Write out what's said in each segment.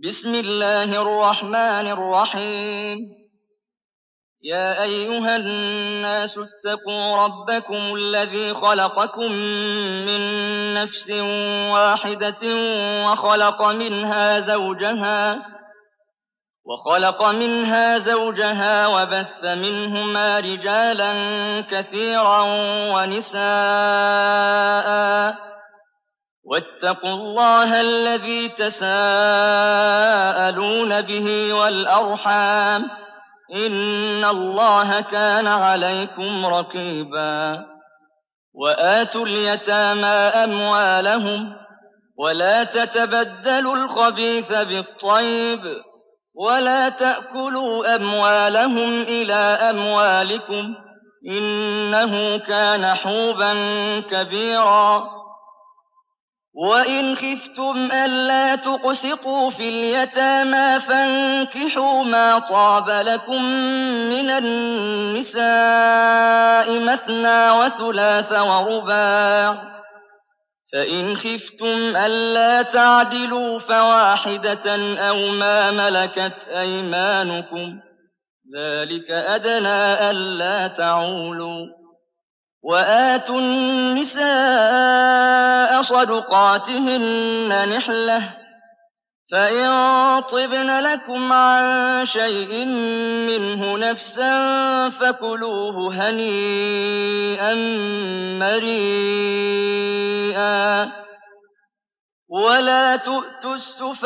بسم الله الرحمن الرحيم. يا أيها الناس اتقوا ربكم الذي خلقكم من نفس واحدة وخلق منها زوجها وبث منهما رجالا كثيرا ونساء. واتقوا الله الذي تساءلون به والأرحام، إن الله كان عليكم رقيبا. وآتوا اليتامى أموالهم ولا تتبدلوا الخبيث بالطيب ولا تأكلوا أموالهم إلى أموالكم، إنه كان حوبا كبيرا. وإن خفتم ألا تقسطوا في اليتامى فانكحوا ما طاب لكم من النساء مثنى وثلاث ورباع، فإن خفتم ألا تعدلوا فواحدة أو ما ملكت أيمانكم، ذلك أدنى ألا تعولوا. وآتوا النساء صدقاتهن نحلة، فإن طبن لكم عن شيء منه نفسا فكلوه هنيئا مريئا. ولا تؤتوا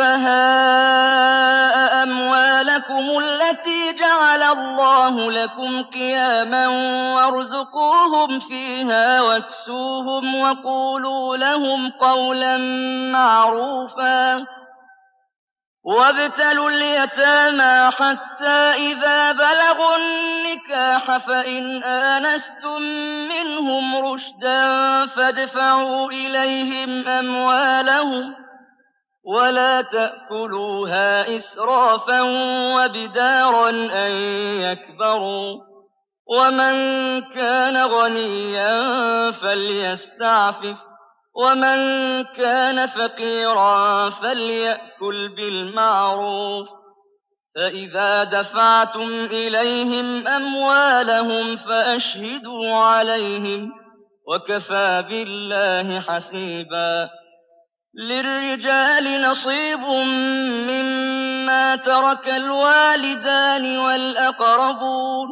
السفهاء أموالكم التي جعل الله لكم قياما وارزقوهم فيها واكسوهم وقولوا لهم قولا معروفا. وابتلوا اليتامى حتى إذا بلغوا النكاح فإن آنستم منهم رشدا فادفعوا إليهم أموالهم ولا تأكلوها إسرافا وبدارا أن يكبروا. ومن كان غنيا فليستعفف ومن كان فقيرا فليأكل بالمعروف. فإذا دفعتم إليهم أموالهم فأشهدوا عليهم، وكفى بالله حسيبا. للرجال نصيب مما ترك الوالدان والأقربون،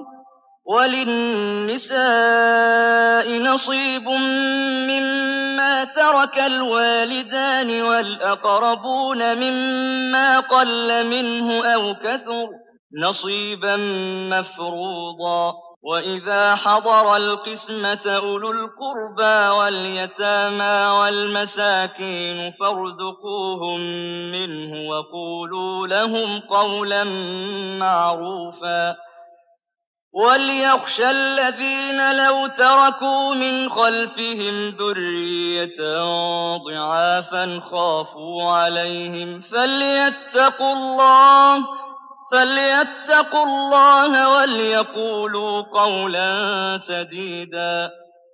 وللنساء نصيب مما ترك الوالدان والأقربون مما قل منه أو كثر، نصيبا مفروضا. وإذا حضر القسمة أولو القربى واليتامى والمساكين فارزقوهم منه وقولوا لهم قولا معروفا. وليخشى الذين لو تركوا من خلفهم ذرية ضعافا خافوا عليهم فليتقوا الله وليقولوا قولا سديدا.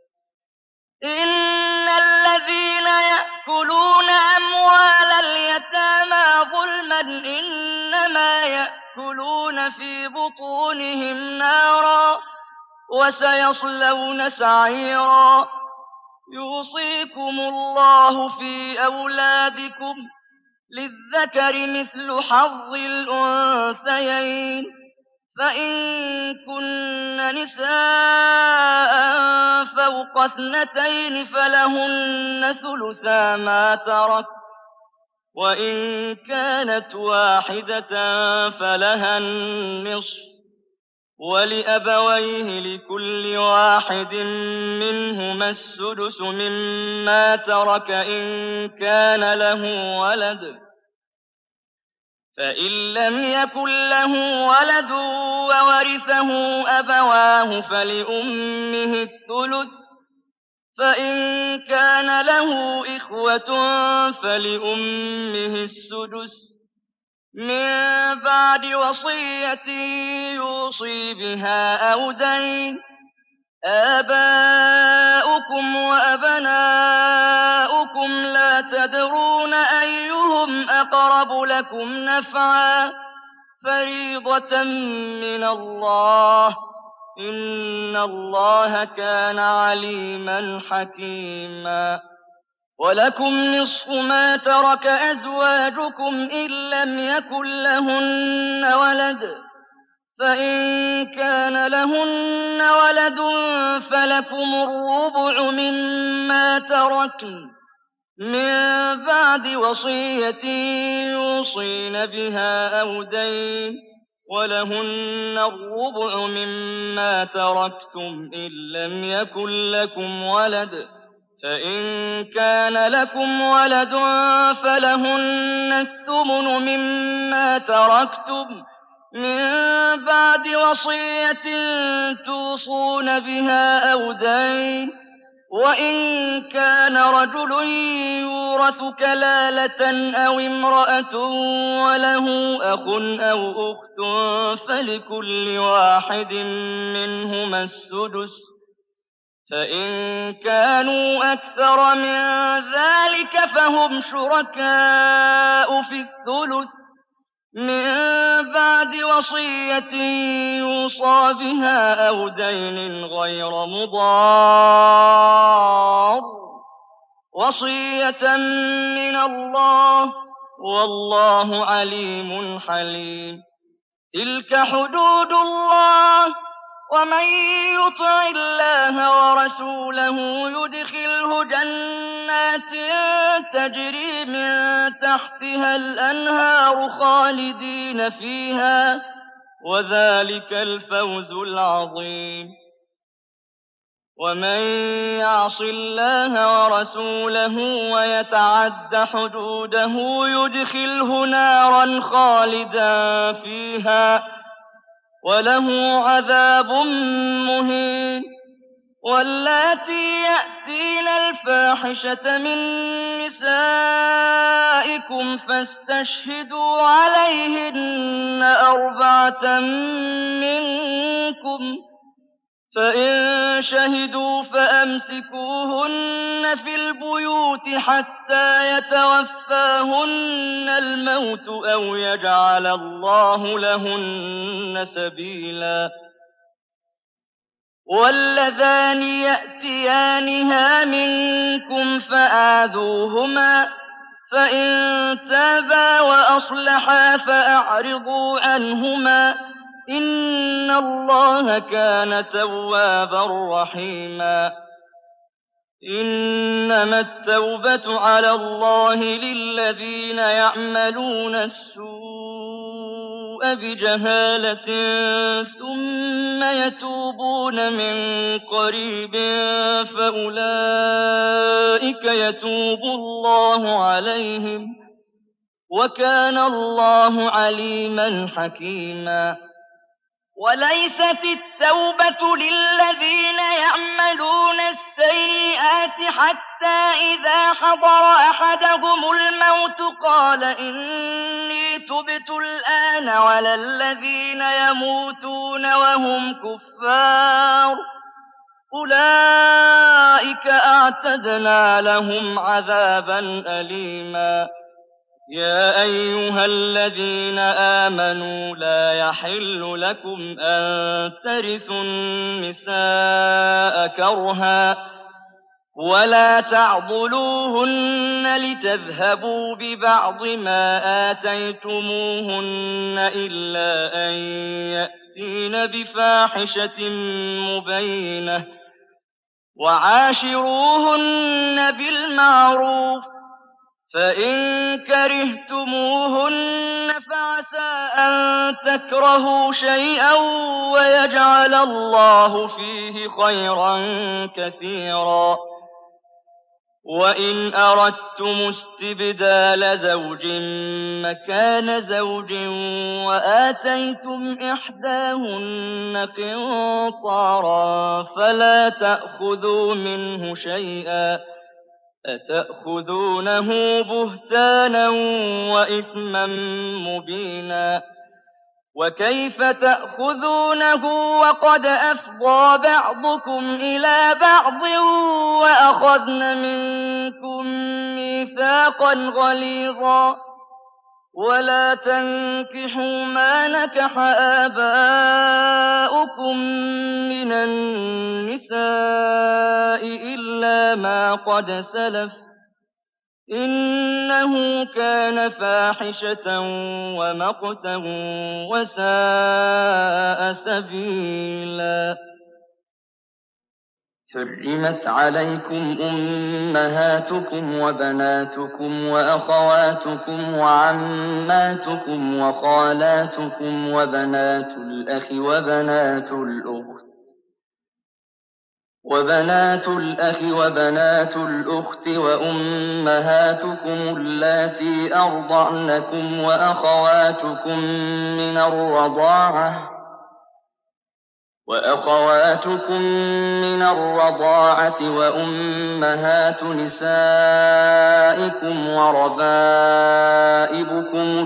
إن الذين يأكلون أموال اليتامى ظلما إنما يأكلون في بطونهم نارا وسيصلون سعيرا. يوصيكم الله في أولادكم للذكر مثل حظ الأنثيين، فإن كن نساء فوق 2 فلهن ثلثا ما ترك، وإن كانت واحدة فلها النصف، ولأبويه لكل واحد منهما السدس مما ترك إن كان له ولد، فإن لم يكن له ولد وورثه أبواه فلأمه الثلث، فإن كان له إخوة فلأمه السدس من بعد وصية يوصي بها أو دين. آباؤكم وأبناؤكم لا تدرون أيهم أقرب لكم نفعا فريضة من الله ۚ إِنَّ اللَّهَ كَانَ عَلِيمًا حَكِيمًا وَلَكُمْ نِصْفُ مَا تَرَكَ أَزْوَاجُكُمْ إِن لَّمْ يَكُن لَّهُنَّ وَلَدٌ ۚ فَإِن كَانَ لَهُنَّ وَلَدٌ فَلَكُمُ الرُّبُعُ مِمَّا تَرَكْنَ مِن بَعْدِ وَصِيَّةٍ يُوصِينَ بِهَا أَوْ دَيْنٍ ۚ وَلَهُنَّ الرُّبُعُ مِمَّا تَرَكْتُمْ إِن لَّمْ يَكُن لَّكُمْ وَلَدٌ ۚ فَإِن كَانَ لَكُمْ وَلَدٌ فَلَهُنَّ الثُّمُنُ مِمَّا تَرَكْتُم مِّن بَعْدِ وَصِيَّةٍ تُوصُونَ بِهَا أَوْ دَيْنٍ ۚ وَإِن كَانَ رَجُلٌ يُورَثُ كَلَالَةً أَوِ امْرَأَةٌ وَلَهُ أَخٌ أَوْ أُخْتٌ فَلِكُلِّ وَاحِدٍ مِّنْهُمَا السُّدُسُ ۚ فَإِن كَانُوا أَكْثَرَ مِن ذَٰلِكَ فَهُمْ شُرَكَاءُ فِي الثُّلُثِ مِن بَعْدِ وَصِيَّةٍ يُوصَىٰ بِهَا أَوْ دَيْنٍ غَيْرَ مُضَارٍّ ۚ وَصِيَّةً مِّنَ اللَّهِ ۗ وَاللَّهُ عَلِيمٌ حَلِيمٌ تِلْكَ حُدُودُ اللَّهِ ۚ وَمَن يُطِعِ اللَّهَ وَرَسُولَهُ يُدْخِلْهُ جَنَّاتٍ تَجْرِي مِن تَحْتِهَا الْأَنْهَارُ خَالِدِينَ فِيهَا ۚ وَذَٰلِكَ الْفَوْزُ الْعَظِيمُ وَمَن يَعْصِ اللَّهَ وَرَسُولَهُ وَيَتَعَدَّ حُدُودَهُ يُدْخِلْهُ نَارًا خَالِدًا فِيهَا وَلَهُ عَذَابٌ مُّهِينٌ وَاللَّاتِي يَأْتِينَ الْفَاحِشَةَ مِن نِّسَائِكُمْ فَاسْتَشْهِدُوا عَلَيْهِنَّ أَرْبَعَةً مِّنكُمْ ۖ فَإِن شَهِدُوا فَأَمْسِكُوهُنَّ فِي الْبُيُوتِ حَتَّىٰ يَتَوَفَّاهُنَّ الْمَوْتُ أَوْ يَجْعَلَ اللَّهُ لَهُنَّ سَبِيلًا وَاللَّذَانِ يَأْتِيَانِهَا مِنكُمْ فَآذُوهُمَا ۖ فَإِن تَابَا وَأَصْلَحَا فَأَعْرِضُوا عَنْهُمَا ۗ إِنَّ اللَّهَ كَانَ تَوَّابًا رَّحِيمًا إِنَّمَا التَّوْبَةُ عَلَى اللَّهِ لِلَّذِينَ يَعْمَلُونَ السُّوءَ بِجَهَالَةٍ ثُمَّ يَتُوبُونَ مِن قَرِيبٍ فَأُولَٰئِكَ يَتُوبُ اللَّهُ عَلَيْهِمْ ۗ وَكَانَ اللَّهُ عَلِيمًا حَكِيمًا وَلَيْسَتِ التَّوْبَةُ لِلَّذِينَ يَعْمَلُونَ السَّيِّئَاتِ حَتَّىٰ إِذَا حَضَرَ أَحَدَهُمُ الْمَوْتُ قَالَ إِنِّي تُبْتُ الْآنَ وَلَا الَّذِينَ يَمُوتُونَ وَهُمْ كُفَّارٌ أُولَٰئِكَ أَعْتَدْنَا لَهُمْ عَذَابًا أَلِيمًا يَا أَيُّهَا الَّذِينَ آمَنُوا لَا يَحِلُّ لَكُمْ أَن تَرِثُوا النِّسَاءَ كَرْهًا وَلَا تَعْضُلُوهُنَّ لِتَذْهَبُوا بِبَعْضِ مَا آتَيْتُمُوهُنَّ إِلَّا أَن يَأْتِينَ بِفَاحِشَةٍ مُّبَيِّنَةٍ ۚ وَعَاشِرُوهُنَّ بِالْمَعْرُوفِ ۚ فَإِن كَرِهْتُمُوهُنَّ فَعَسَىٰ أَن تَكْرَهُوا شَيْئًا وَيَجْعَلَ اللَّهُ فِيهِ خَيْرًا كَثِيرًا وَإِنْ أَرَدتُّمُ اسْتِبْدَالَ زَوْجٍ مَّكَانَ زَوْجٍ وَآتَيْتُمْ إِحْدَاهُنَّ قِنطَارًا فَلَا تَأْخُذُوا مِنْهُ شَيْئًا ۚ أَتَأْخُذُونَهُ بُهْتَانًا وَإِثْمًا مُّبِينًا وكيف تأخذونه وقد أفضى بعضكم إلى بعض وأخذن منكم ميثاقا غليظا ولا تنكحوا ما نكح آباؤكم من النساء إلا ما قد سلف إنه كان فاحشة ومقتا وساء سبيلا حرمت عليكم أمهاتكم وبناتكم وأخواتكم وعماتكم وخالاتكم وبنات الأخ وبنات الأخت وأمهاتكم اللاتي أرضعنكم وأخواتكم من الرضاعة وأمهات نسائكم وربائبكم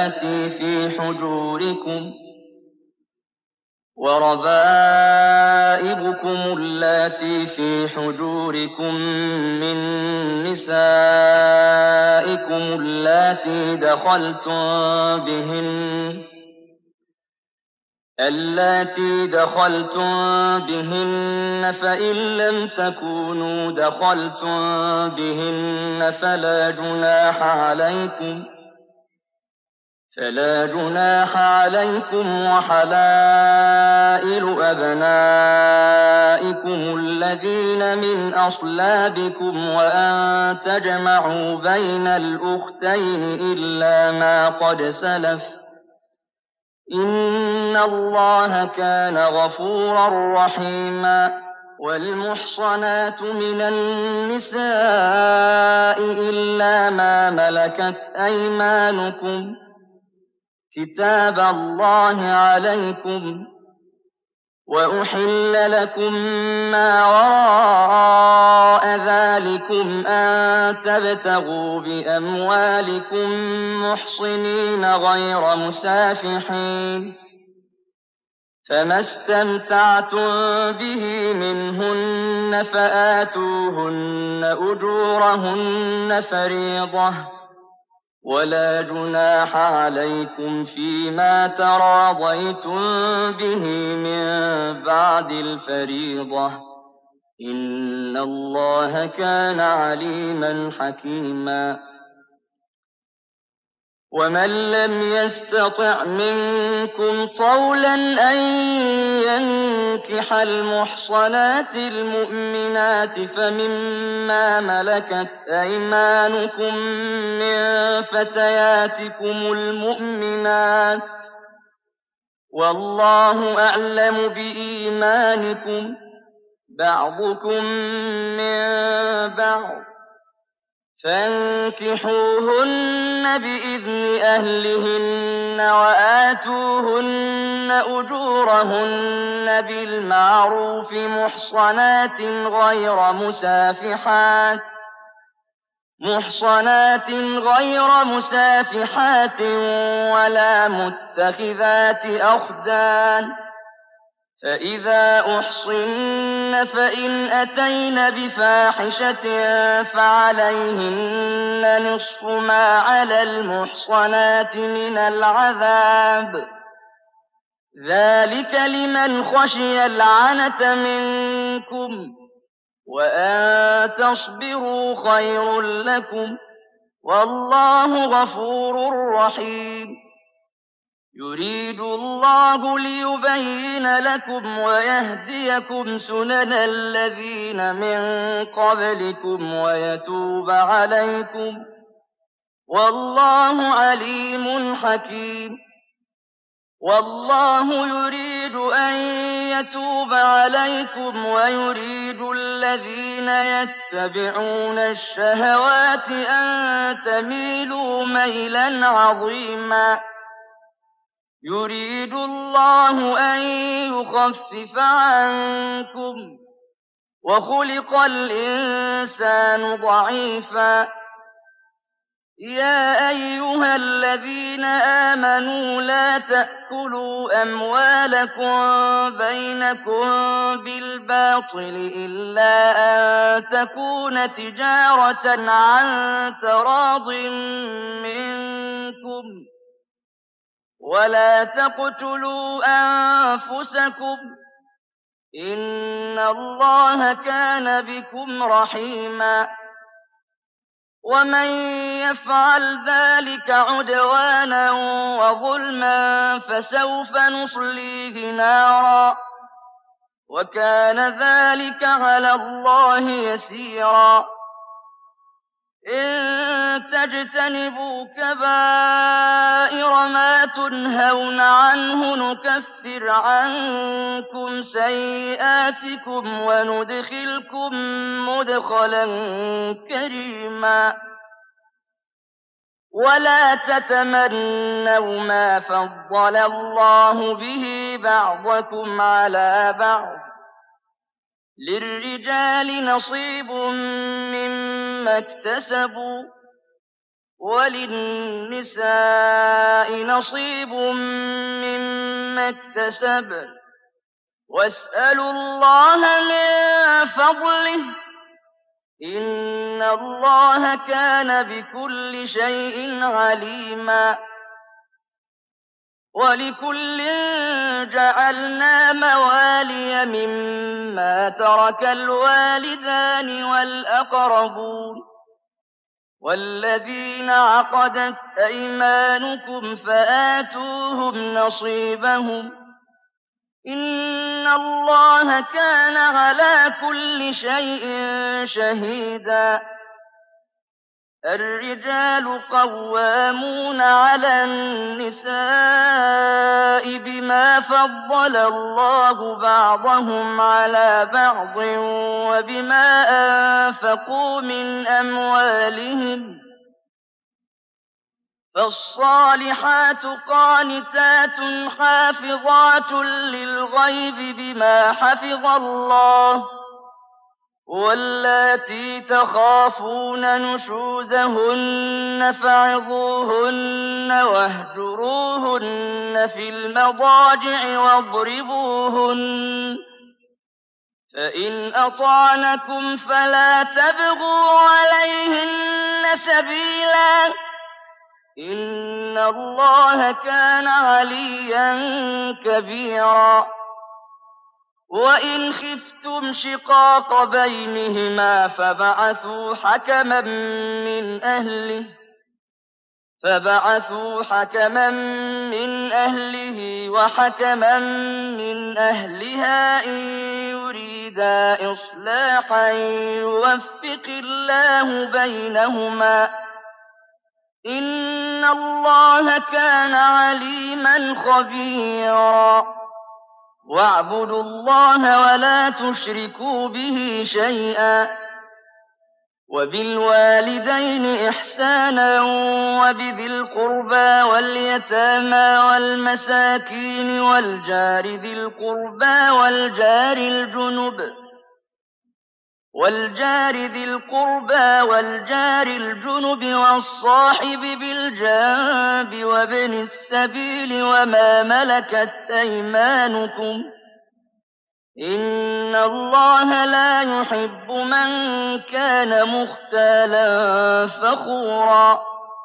اللاتي في حجوركم من نسائكم اللاتي دخلتم بهن فإن لم تكونوا دخلتم بهن فلا جناح عليكم وحلائل أبنائكم الذين من أصلابكم وأن تجمعوا بين الأختين إلا ما قد سلف إن الله كان غفورا رحيما والمحصنات من النساء إلا ما ملكت أيمانكم كتاب الله عليكم وأحل لكم ما وراء ذلكم أن تبتغوا بأموالكم محصنين غير مسافحين فما استمتعتم به منهن فآتوهن أجورهن فريضة ولا جناح عليكم فيما تراضيتم به من بعد الفريضة إن الله كان عليما حكيما ومن لم يستطع منكم طولا أن ينكح المحصنات المؤمنات فمما ملكت أيمانكم من فتياتكم المؤمنات والله أعلم بإيمانكم بعضكم من بعض فانكحوهن بإذن أهلهن وآتوهن أجورهن بالمعروف محصنات غير مسافحات ولا متخذات أخدان فإذا أحصن فإن أتين بفاحشة فعليهن نصف ما على المحصنات من العذاب ذلك لمن خشي العنة منكم وأن تصبروا خير لكم والله غفور رحيم يريد الله ليبين لكم ويهديكم سنن الذين من قبلكم ويتوب عليكم والله عليم حكيم والله يريد أن يتوب عليكم ويريد الذين يتبعون الشهوات أن تميلوا ميلا عظيما يريد الله أن يخفف عنكم وخلق الإنسان ضعيفا يَا أَيُّهَا الَّذِينَ آمَنُوا لَا تَأْكُلُوا أَمْوَالَكُم بَيْنَكُم بِالْبَاطِلِ إِلَّا أَن تَكُونَ تِجَارَةً عَن تَرَاضٍ مِّنكُمْ ۚ وَلَا تَقْتُلُوا أَنفُسَكُمْ ۚ إِنَّ اللَّهَ كَانَ بِكُمْ رَحِيمًا. وَمَن يَفْعَلْ ذَٰلِكَ عُدْوَانًا وَظُلْمًا فَسَوْفَ نُصْلِيهِ نَارًا ۚ وَكَانَ ذَٰلِكَ عَلَى اللَّهِ يَسِيرًا. إِن تَجْتَنِبُوا كَبَائِرَ مَا تُنْهَوْنَ عَنْهُ نُكَفِّرْ عَنكُمْ سَيِّئَاتِكُمْ وَنُدْخِلْكُم مُّدْخَلًا كَرِيمًا. وَلَا تَتَمَنَّوْا مَا فَضَّلَ اللَّهُ بِهِ بَعْضَكُمْ عَلَىٰ بَعْضٍ ۚ لِّلرِّجَالِ نَصِيبٌ مِّمَّا اكْتَسَبُوا ۖ وَلِلنِّسَاءِ نَصِيبٌ مِّمَّا اكْتَسَبْنَ ۚ وَاسْأَلُوا اللَّهَ مِن فَضْلِهِ ۗ إِنَّ اللَّهَ كَانَ بِكُلِّ شَيْءٍ عَلِيمًا. وَلِكُلٍّ جَعَلْنَا مَوَالِيَ مِمَّا تَرَكَ الْوَالِدَانِ وَالْأَقْرَبُونَ وَالَّذِينَ عَقَدَتْ أَيْمَانُكُمْ فَآتُوهُمْ نَصِيبَهُمْ ۖ إِنَّ اللَّهَ كَانَ عَلَىٰ كُلِّ شَيْءٍ شَهِيدًا. الرِّجَالُ قَوَّامُونَ عَلَى النِّسَاءِ بِمَا فَضَّلَ اللَّهُ بَعْضَهُمْ عَلَىٰ بَعْضٍ وَبِمَا أَنفَقُوا مِنْ أَمْوَالِهِمْ ۚ فَالصَّالِحَاتُ قَانِتَاتٌ حَافِظَاتٌ لِّلْغَيْبِ بِمَا حَفِظَ اللَّهُ ۚ وَاللَّاتِي تَخَافُونَ نُشُوزَهُنَّ فَعِظُوهُنَّ وَاهْجُرُوهُنَّ فِي الْمَضَاجِعِ وَاضْرِبُوهُنَّ ۖ فَإِنْ أَطَعْنَكُمْ فَلَا تَبْغُوا عَلَيْهِنَّ سَبِيلًا ۗ إِنَّ اللَّهَ كَانَ عَلِيًّا كَبِيرًا. وَإِنْ خِفْتُمْ شِقَاقَ بَيْنِهِمَا فَابْعَثُوا حَكَمًا مِّنْ أَهْلِهِ وَحَكَمًا مِّنْ أَهْلِهَا إِن يُرِيدَا إِصْلَاحًا يُوَفِّقِ اللَّهُ بَيْنَهُمَا ۗ إِنَّ اللَّهَ كَانَ عَلِيمًا خَبِيرًا. وَاعْبُدُوا اللَّهَ وَلَا تُشْرِكُوا بِهِ شَيْئًا ۖ وَبِالْوَالِدَيْنِ إِحْسَانًا وَبِذِي الْقُرْبَىٰ وَالْيَتَامَىٰ وَالْمَسَاكِينِ وَالْجَارِ ذِي الْقُرْبَىٰ وَالْجَارِ الْجُنُبِ وَالصَّاحِبِ بِالْجَنبِ وَابْنِ السَّبِيلِ وَمَا مَلَكَتْ أَيْمَانُكُمْ ۗ إِنَّ اللَّهَ لَا يُحِبُّ مَن كَانَ مُخْتَالًا فَخُورًا.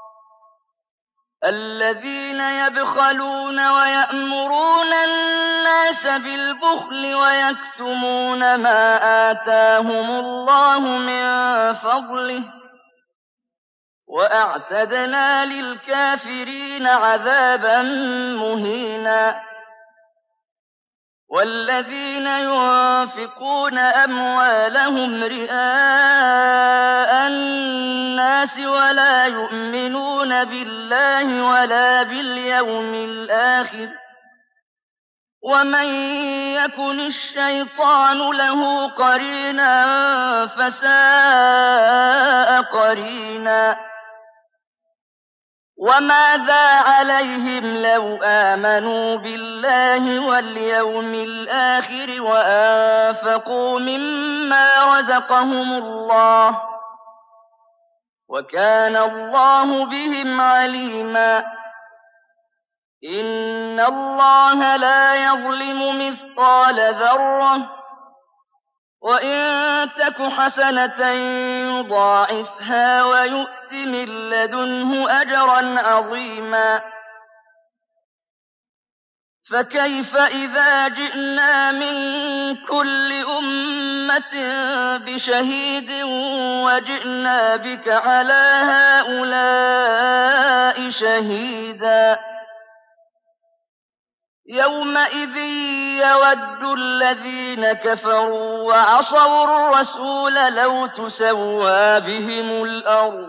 الَّذِينَ يَبْخَلُونَ وَيَأْمُرُونَ النَّاسَ بِالْبُخْلِ وَيَكْتُمُونَ مَا آتَاهُمُ اللَّهُ مِن فَضْلِهِ ۗ وَأَعْتَدْنَا لِلْكَافِرِينَ عَذَابًا مُّهِينًا. وَالَّذِينَ يُنفِقُونَ أَمْوَالَهُمْ رِئَاءَ النَّاسِ وَلَا يُؤْمِنُونَ بِاللَّهِ وَلَا بِالْيَوْمِ الْآخِرِ ۗ وَمَن يَكُنِ الشَّيْطَانُ لَهُ قَرِينًا فَسَاءَ قَرِينًا. وَمَاذَا عَلَيْهِمْ لَوْ آمَنُوا بِاللَّهِ وَالْيَوْمِ الْآخِرِ وَأَنفَقُوا مِمَّا رَزَقَهُمُ اللَّهُ ۚ وَكَانَ اللَّهُ بِهِمْ عَلِيمًا إِنَّ اللَّهَ لَا يَظْلِمُ مِثْقَالَ ذَرَّةٍ وَإِن تَكُ حَسَنَةً يُضَاعِفْهَا وَيُؤْتِ مِن لَّدُنْهُ أَجْرًا عَظِيمًا فَكَيْفَ إِذَا جِئْنَا مِن كُلِّ أُمَّةٍ بِشَهِيدٍ وَجِئْنَا بِكَ عَلَىٰ هَٰؤُلَاءِ شَهِيدًا يَوْمَئِذٍ يَوَدُّ الَّذِينَ كَفَرُوا وَعَصَوُا الرَّسُولَ لَوْ تُسَوَّىٰ بِهِمُ الْأَرْضُ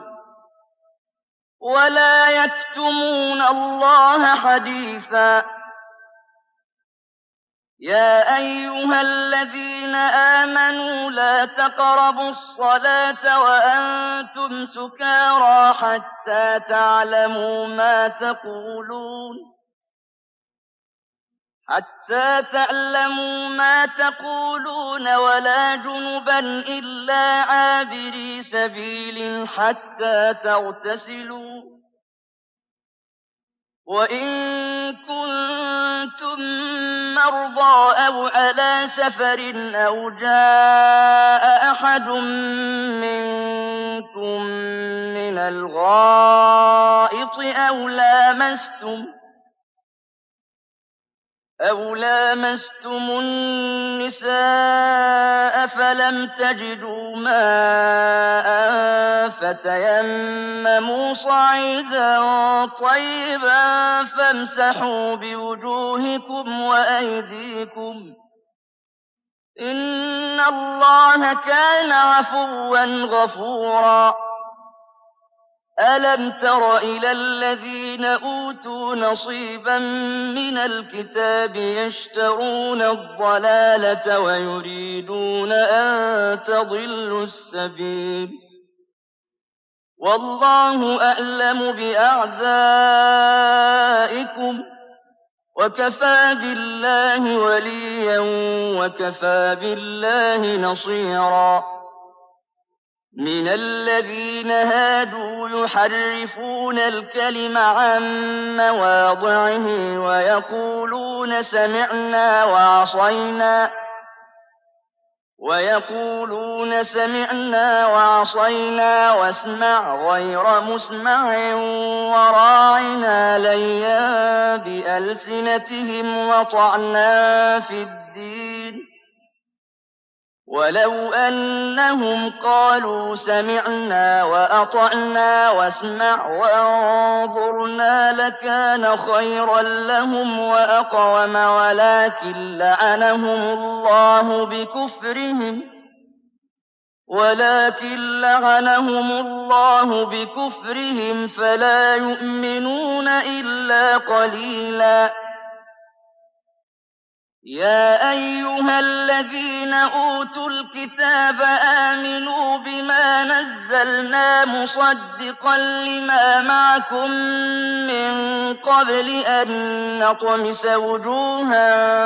وَلَا يَكْتُمُونَ اللَّهَ حَدِيثًا يَا أَيُّهَا الَّذِينَ آمَنُوا لَا تَقْرَبُوا الصَّلَاةَ وَأَنتُمْ سُكَارَىٰ حَتَّىٰ تَعْلَمُوا مَا تَقُولُونَ وَلَا جُنُبًا إِلَّا عَابِرِي سَبِيلٍ حَتَّىٰ تَغْتَسِلُوا ۚ وَإِن كُنتُم مَّرْضَىٰ أَوْ عَلَىٰ سَفَرٍ أَوْ جَاءَ أَحَدٌ مِّنكُم مِّنَ الْغَائِطِ أَوْ لَامَسْتُمُ النِّسَاءَ فَلَمْ تَجِدُوا مَاءً فَتَيَمَّمُوا صَعِيدًا طَيِّبًا فَامْسَحُوا بِوُجُوهِكُمْ وَأَيْدِيكُمْ ۗ إِنَّ اللَّهَ كَانَ عَفُوًّا غَفُورًا أَلَمْ تَرَ إِلَى الَّذِينَ أُوتُوا نَصِيبًا مِّنَ الْكِتَابِ يَشْتَرُونَ الضَّلَالَةَ وَيُرِيدُونَ أَن تَضِلُّوا السَّبِيلَ وَاللَّهُ أَعْلَمُ بِأَعْدَائِكُمْ ۚ وَكَفَىٰ بِاللَّهِ وَلِيًّا وَكَفَىٰ بِاللَّهِ نَصِيرًا مِنَ الَّذِينَ هَادُوا يُحَرِّفُونَ الْكَلِمَ عَن مَّوَاضِعِهِ وَيَقُولُونَ سَمِعْنَا وَعَصَيْنَا وَاسْمَعْ غَيْرَ مُسْمَعٍ وَرَاعِنَا لَيًّا بِأَلْسِنَتِهِمْ وَطَعْنًا فِي الدِّينِ ۚ وَلَوْ أَنَّهُمْ قَالُوا سَمِعْنَا وَأَطَعْنَا وَاسْمَعْ وَانظُرْنَا لَكَانَ خَيْرًا لَّهُمْ وَأَقْوَمَ وَلَٰكِن لَّعَنَهُمُ اللَّهُ بِكُفْرِهِمْ فَلَا يُؤْمِنُونَ إِلَّا قَلِيلًا يَا أَيُّهَا الَّذِينَ أُوتُوا الْكِتَابَ آمِنُوا بِمَا نَزَّلْنَا مُصَدِّقًا لِّمَا مَعَكُم مِّن قَبْلِ أَن نَّطْمِسَ وُجُوهًا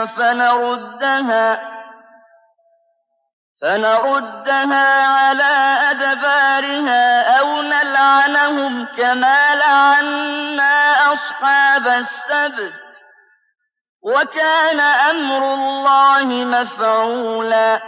فَنَرُدَّهَا عَلَىٰ أَدْبَارِهَا أَوْ نَلْعَنَهُمْ كَمَا لَعَنَّا أَصْحَابَ السَّبْتِ ۚ وَكَانَ أَمْرُ اللَّهِ مَفْعُولًا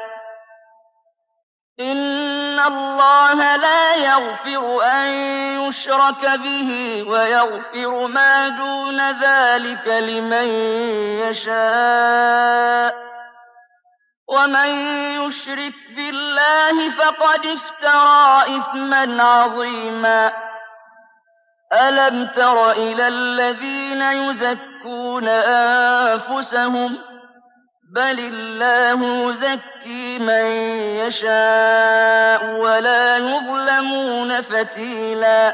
إِنَّ اللَّهَ لَا يَغْفِرُ أَن يُشْرَكَ بِهِ وَيَغْفِرُ مَا دُونَ ذَٰلِكَ لِمَن يَشَاءُ ۚ وَمَن يُشْرِكْ بِاللَّهِ فَقَدِ افْتَرَىٰ إِثْمًا عَظِيمًا أَلَمْ تَرَ إِلَى الَّذِينَ يُزَكُّونَ أَنفُسَهُم ۚ بَلِ اللَّهُ يُزَكِّي مَن يَشَاءُ وَلَا يُظْلَمُونَ فَتِيلًا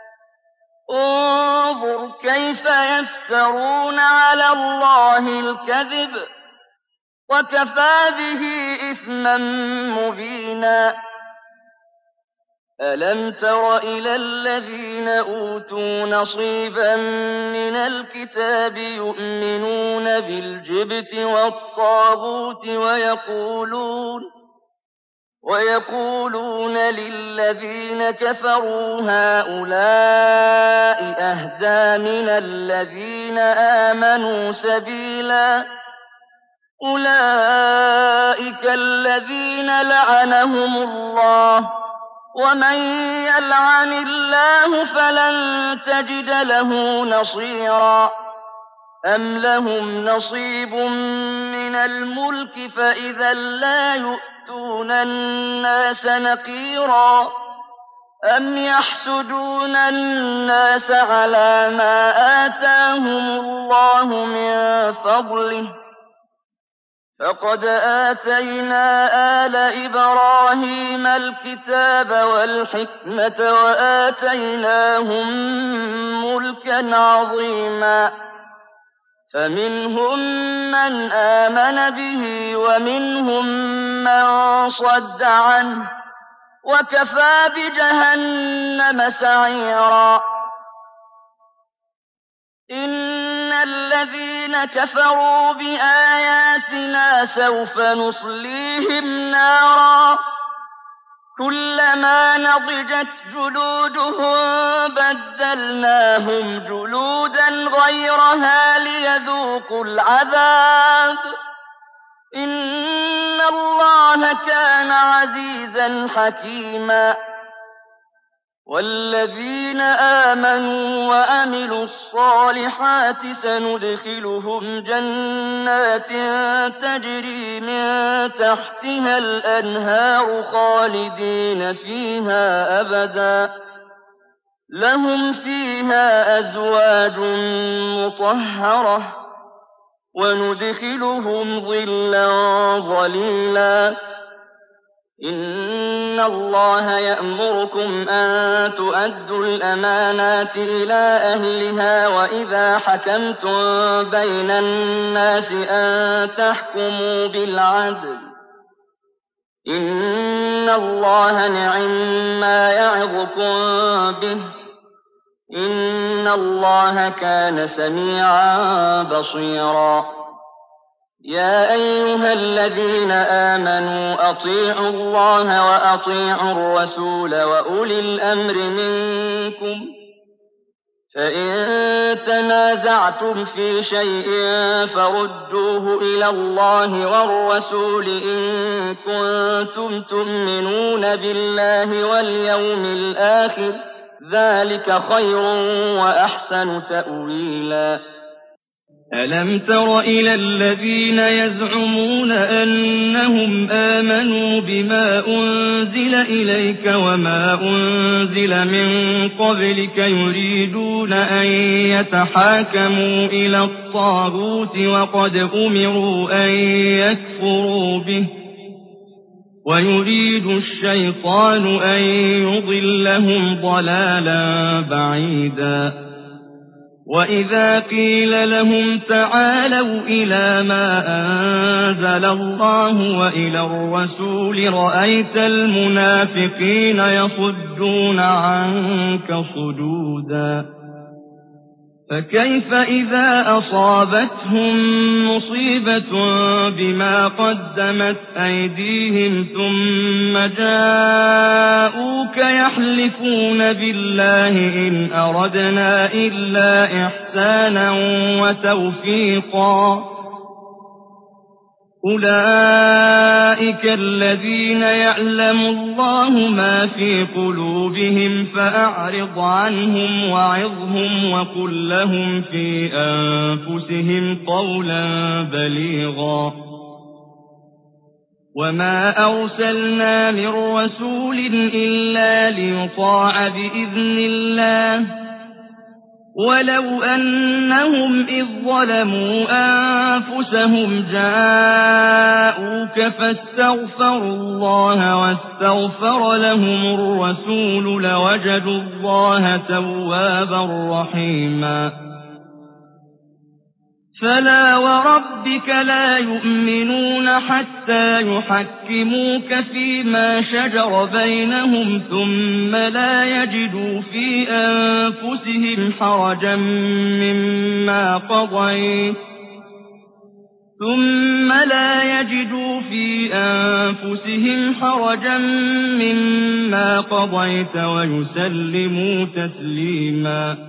انظُرْ كَيْفَ يَفْتَرُونَ عَلَى اللَّهِ الْكَذِبَ ۖ وَكَفَىٰ بِهِ إِثْمًا مُّبِينًا أَلَمْ تَرَ إِلَى الَّذِينَ أُوتُوا نَصِيبًا مِّنَ الْكِتَابِ يُؤْمِنُونَ بِالْجِبْتِ وَالطَّاغُوتِ ويقولون للذين كفروا هؤلاء أهدى من الذين آمنوا سبيلا أولئك الذين لعنهم الله ومن يلعن الله فلن تجد له نصيرا أم لهم نصيب من الملك فإذا لا يؤتون الناس نقيرا أم يحسدون الناس على ما آتاهم الله من فضله فقد آتينا آل إبراهيم الكتاب والحكمة وآتيناهم ملكا عظيما فمنهم من آمن به ومنهم من صد عنه وكفى بجهنم سعيرا إن الذين كفروا بآياتنا سوف نصليهم نارا كلما نضجت جلودهم بدلناهم جلودا غيرها ليذوقوا العذاب إن الله كان عزيزا حكيما والذين آمنوا وعملوا الصالحات سندخلهم جنات تجري من تحتها الأنهار خالدين فيها أبدا لهم فيها أزواج مطهرة وندخلهم ظلا ظليلا إن الله يأمركم أن تؤدوا الأمانات إلى أهلها وإذا حكمتم بين الناس أن تحكموا بالعدل إن الله نعما يعظكم به إن الله كان سميعا بصيرا يا أيها الذين آمنوا أطيعوا الله وأطيعوا الرسول وأولي الأمر منكم فإن تنازعتم في شيء فردوه إلى الله والرسول إن كنتم تؤمنون بالله واليوم الآخر ذلك خير وأحسن تأويلا ألم تر إلى الذين يزعمون أنهم آمنوا بما أنزل إليك وما أنزل من قبلك يريدون أن يتحاكموا إلى الطاغوت وقد أمروا أن يكفروا به ويريد الشيطان أن يضلهم ضلالا بعيدا وإذا قيل لهم تعالوا إلى ما أنزل الله وإلى الرسول رأيت المنافقين يصدون عنك صدودا فكيف إذا أصابتهم مصيبة بما قدمت أيديهم ثم جاءوك يحلفون بالله إن أردنا إلا إحسانا وتوفيقا أولئك الذين يعلم الله ما في قلوبهم فأعرض عنهم وعظهم وقل لهم في أنفسهم قولا بليغا وما أرسلنا من رسول إلا ليطاع بإذن الله ولو أنهم إذ ظلموا أنفسهم جاءوك فاستغفروا الله واستغفر لهم الرسول لوجدوا الله توابا رحيما فلا وربك لا يؤمنون حتى يحكموك فيما شجر بينهم ثم لا يجدوا في أنفسهم حرجا مما قضيت ثم لا يجدوا في أنفسهم حرجا مما قضيت ويسلموا تسليما.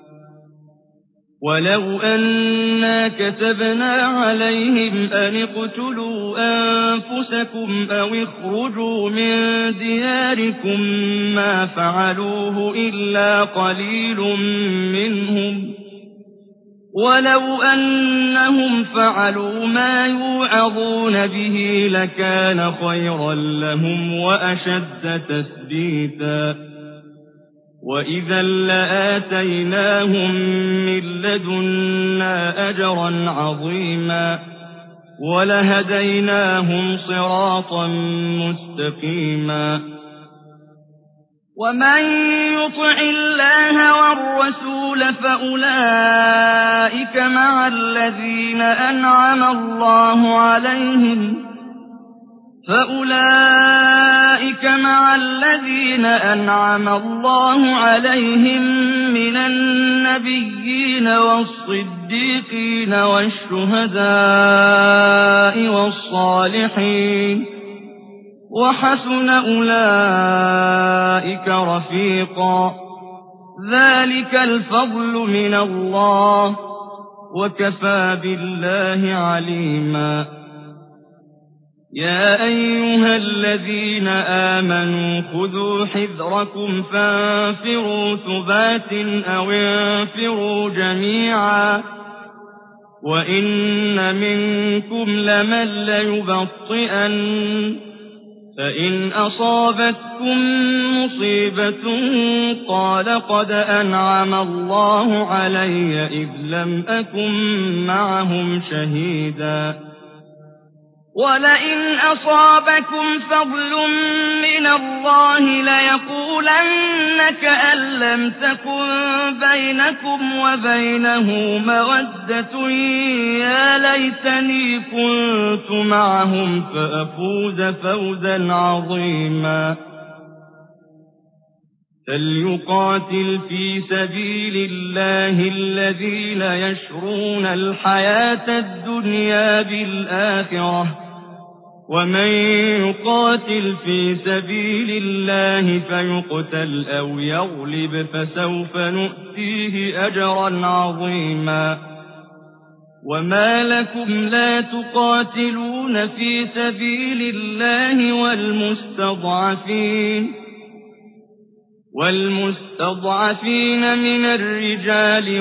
ولو أنا كتبنا عليهم أن اقتلوا أنفسكم أو اخرجوا من دياركم ما فعلوه إلا قليل منهم، ولو أنهم فعلوا ما يوعظون به لكان خيرا لهم وأشد تثبيتا. وإذا لآتيناهم من لدنا أجرا عظيما ولهديناهم صراطا مستقيما. ومن يطع الله والرسول فأولئك مع الذين أنعم الله عليهم من النبيين والصديقين والشهداء والصالحين وحسن أولئك رفيقا. ذلك الفضل من الله وكفى بالله عليما. يا أيها الذين آمنوا خذوا حذركم فانفروا ثبات أو انفروا جميعا. وإن منكم لمن ليبطئن فإن أصابتكم مصيبة قال قد أنعم الله علي إذ لم أكن معهم شهيدا. ولئن أصابكم فضل من الله ليقولن كأن لم تكن بينكم وبينه مودة يا ليتني كنت معهم فأفوز فوزا عظيما. فليقاتل في سبيل الله الذين يشرون الحياة الدنيا بالآخرة، ومن يقاتل في سبيل الله فيقتل أو يغلب فسوف نؤتيه أجرا عظيما. وما لكم لا تقاتلون في سبيل الله والمستضعفين من الرجال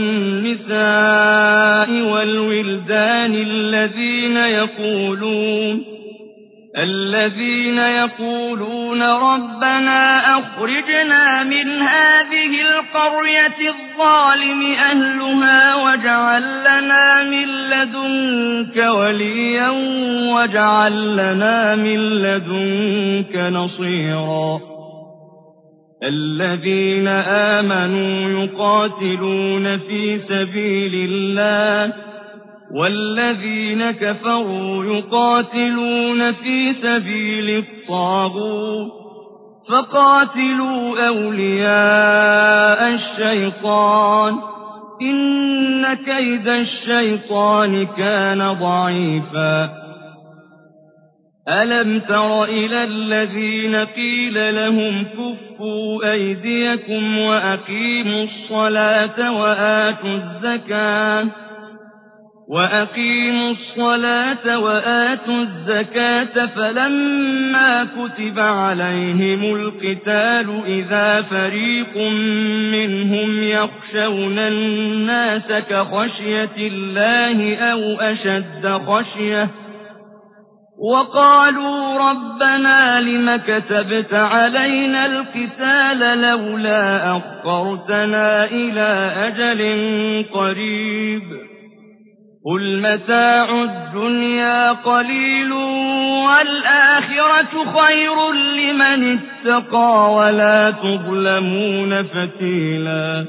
والنساء والولدان الذين يقولون ربنا أخرجنا من هذه القرية الظالم أهلها واجعل لنا من لدنك وليا واجعل لنا من لدنك نصيرا. الذين آمنوا يقاتلون في سبيل الله والذين كفروا يقاتلون في سبيل الطاغوت فقاتلوا أولياء الشيطان إن كيد الشيطان كان ضعيفا. ألم تر إلى الذين قيل لهم كفوا أيديكم وأقيموا الصلاة وآتوا الزكاة فلما كتب عليهم القتال إذا فريق منهم يخشون الناس كخشية الله أو أشد خشية وقالوا ربنا لم كتبت علينا القتال لولا أخرتنا إلى أجل قريب قل متاع الدنيا قليل والآخرة خير لمن اتقى ولا تظلمون فتيلا.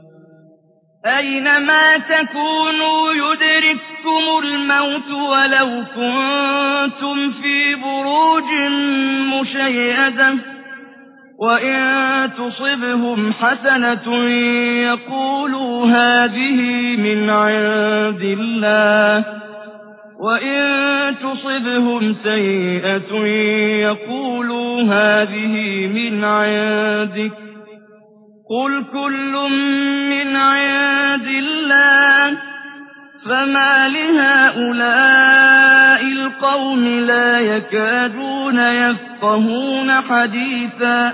أينما تكونوا يدرككم الموت ولو كنتم في بروج مشيدة وإن تصبهم حسنة يقولوا هذه من عند الله وإن تصبهم سيئة يقولوا هذه من عندك قل كل من عند الله فما لهؤلاء القوم لا يكادون يفقهون حديثا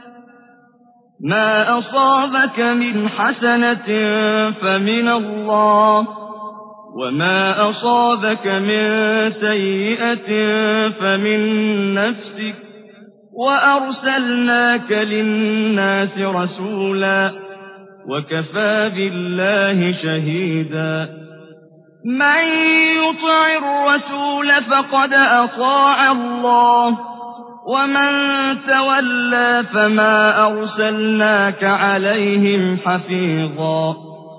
ما أصابك من حسنة فمن الله وما أصابك من سيئة فمن نفسك وأرسلناك للناس رسولا وكفى بالله شهيدا من يطع الرسول فقد أطاع الله ومن تولى فما أرسلناك عليهم حفيظا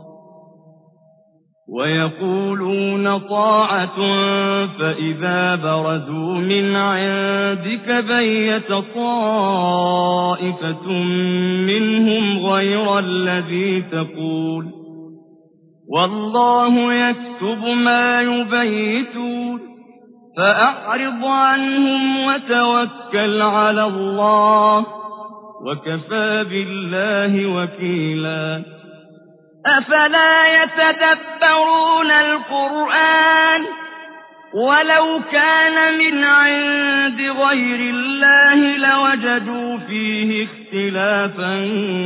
ويقولون طاعة فإذا برزوا من عندك بيت طائفة منهم غير الذي تقول والله يكتب ما يبيتون فأعرض عنهم وتوكل على الله وكفى بالله وكيلا أفلا يتدبرون القرآن ولو كان من عند غير الله لوجدوا فيه اختلافا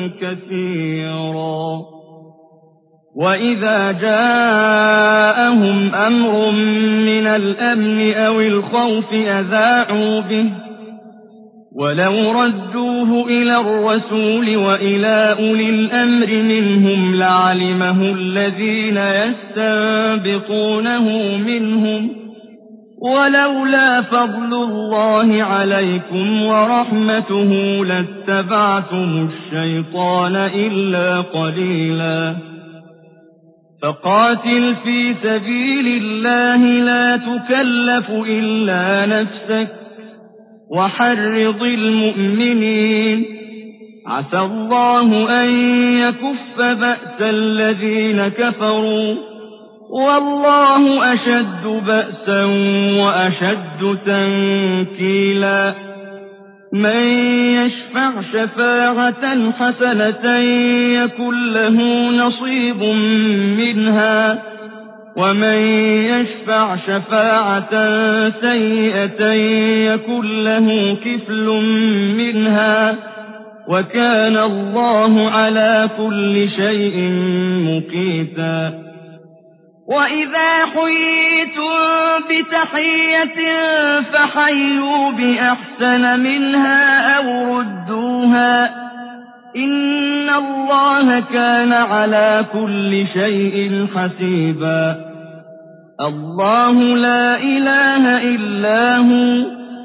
كثيرا وإذا جاءهم أمر من الأمن أو الخوف أذاعوا به ولو ردوه إلى الرسول وإلى أولي الأمر منهم لعلمه الذين يستنبطونه منهم ولولا فضل الله عليكم ورحمته لاتبعتم الشيطان إلا قليلا فقاتل في سبيل الله لا تكلف إلا نفسك وحرض المؤمنين عسى الله أن يكف بأس الذين كفروا والله أشد بأسا وأشد تنكيلا من يشفع شفاعة حسنة يكن له نصيب منها ومن يشفع شفاعة سيئة يكن له كفل منها وكان الله على كل شيء مقيتا وإذا حييتم بتحية فحيوا بأحسن منها أو ردوها إن الله كان على كل شيء حسيبا الله لا إله إلا هو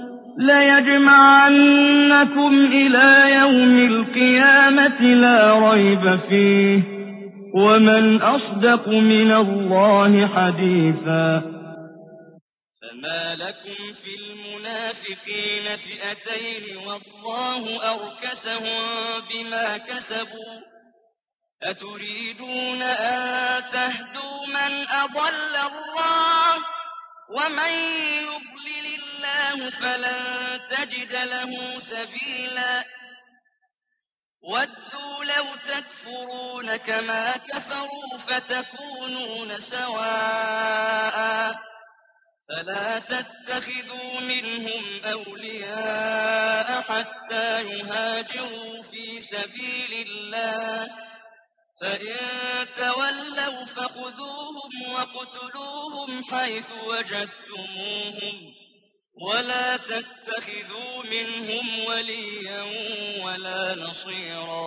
ليجمعنكم إلى يوم القيامة لا ريب فيه ومن أصدق من الله حديثا فما لكم في المنافقين فئتين والله أركسهم بما كسبوا أتريدون أن تهدوا من أضل الله ومن يضلل الله فلن تجد له سبيلا ودوا لو تكفرون كما كفروا فتكونون سواء فلا تتخذوا منهم أولياء حتى يهاجروا في سبيل الله فإن تولوا فخذوهم واقتلوهم حيث وجدتموهم ولا تتخذوا منهم وليا ولا نصيرا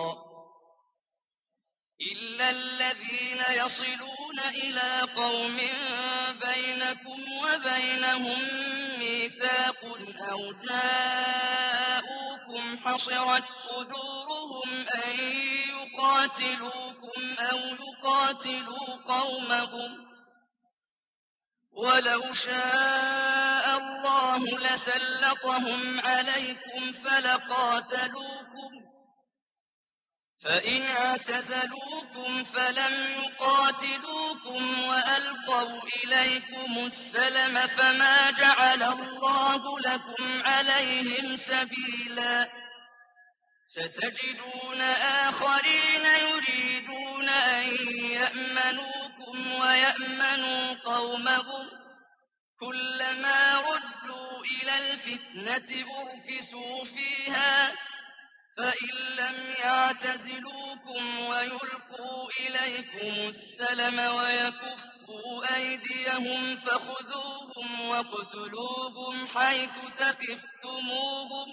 إلا الذين يصلون إلى قوم بينكم وبينهم ميثاق أو جاءوكم حصرت صدورهم أن يقاتلوكم أو يقاتلوا قومهم ولو شاء الله لسلطهم عليكم فلقاتلوكم فإن اعتزلوكم فلم يقاتلوكم وألقوا ألقوا إليكم السلم فما جعل الله لكم عليهم سبيلا ستجدون آخرين يريدون أن يأمنوكم ويأمنوا قومهم كلما ردوا إلى الفتنة أركسوا فيها فإن لم يعتزلوكم ويلقوا إليكم السلم ويكفوا أيديهم فخذوهم واقتلوهم حيث ثقفتموهم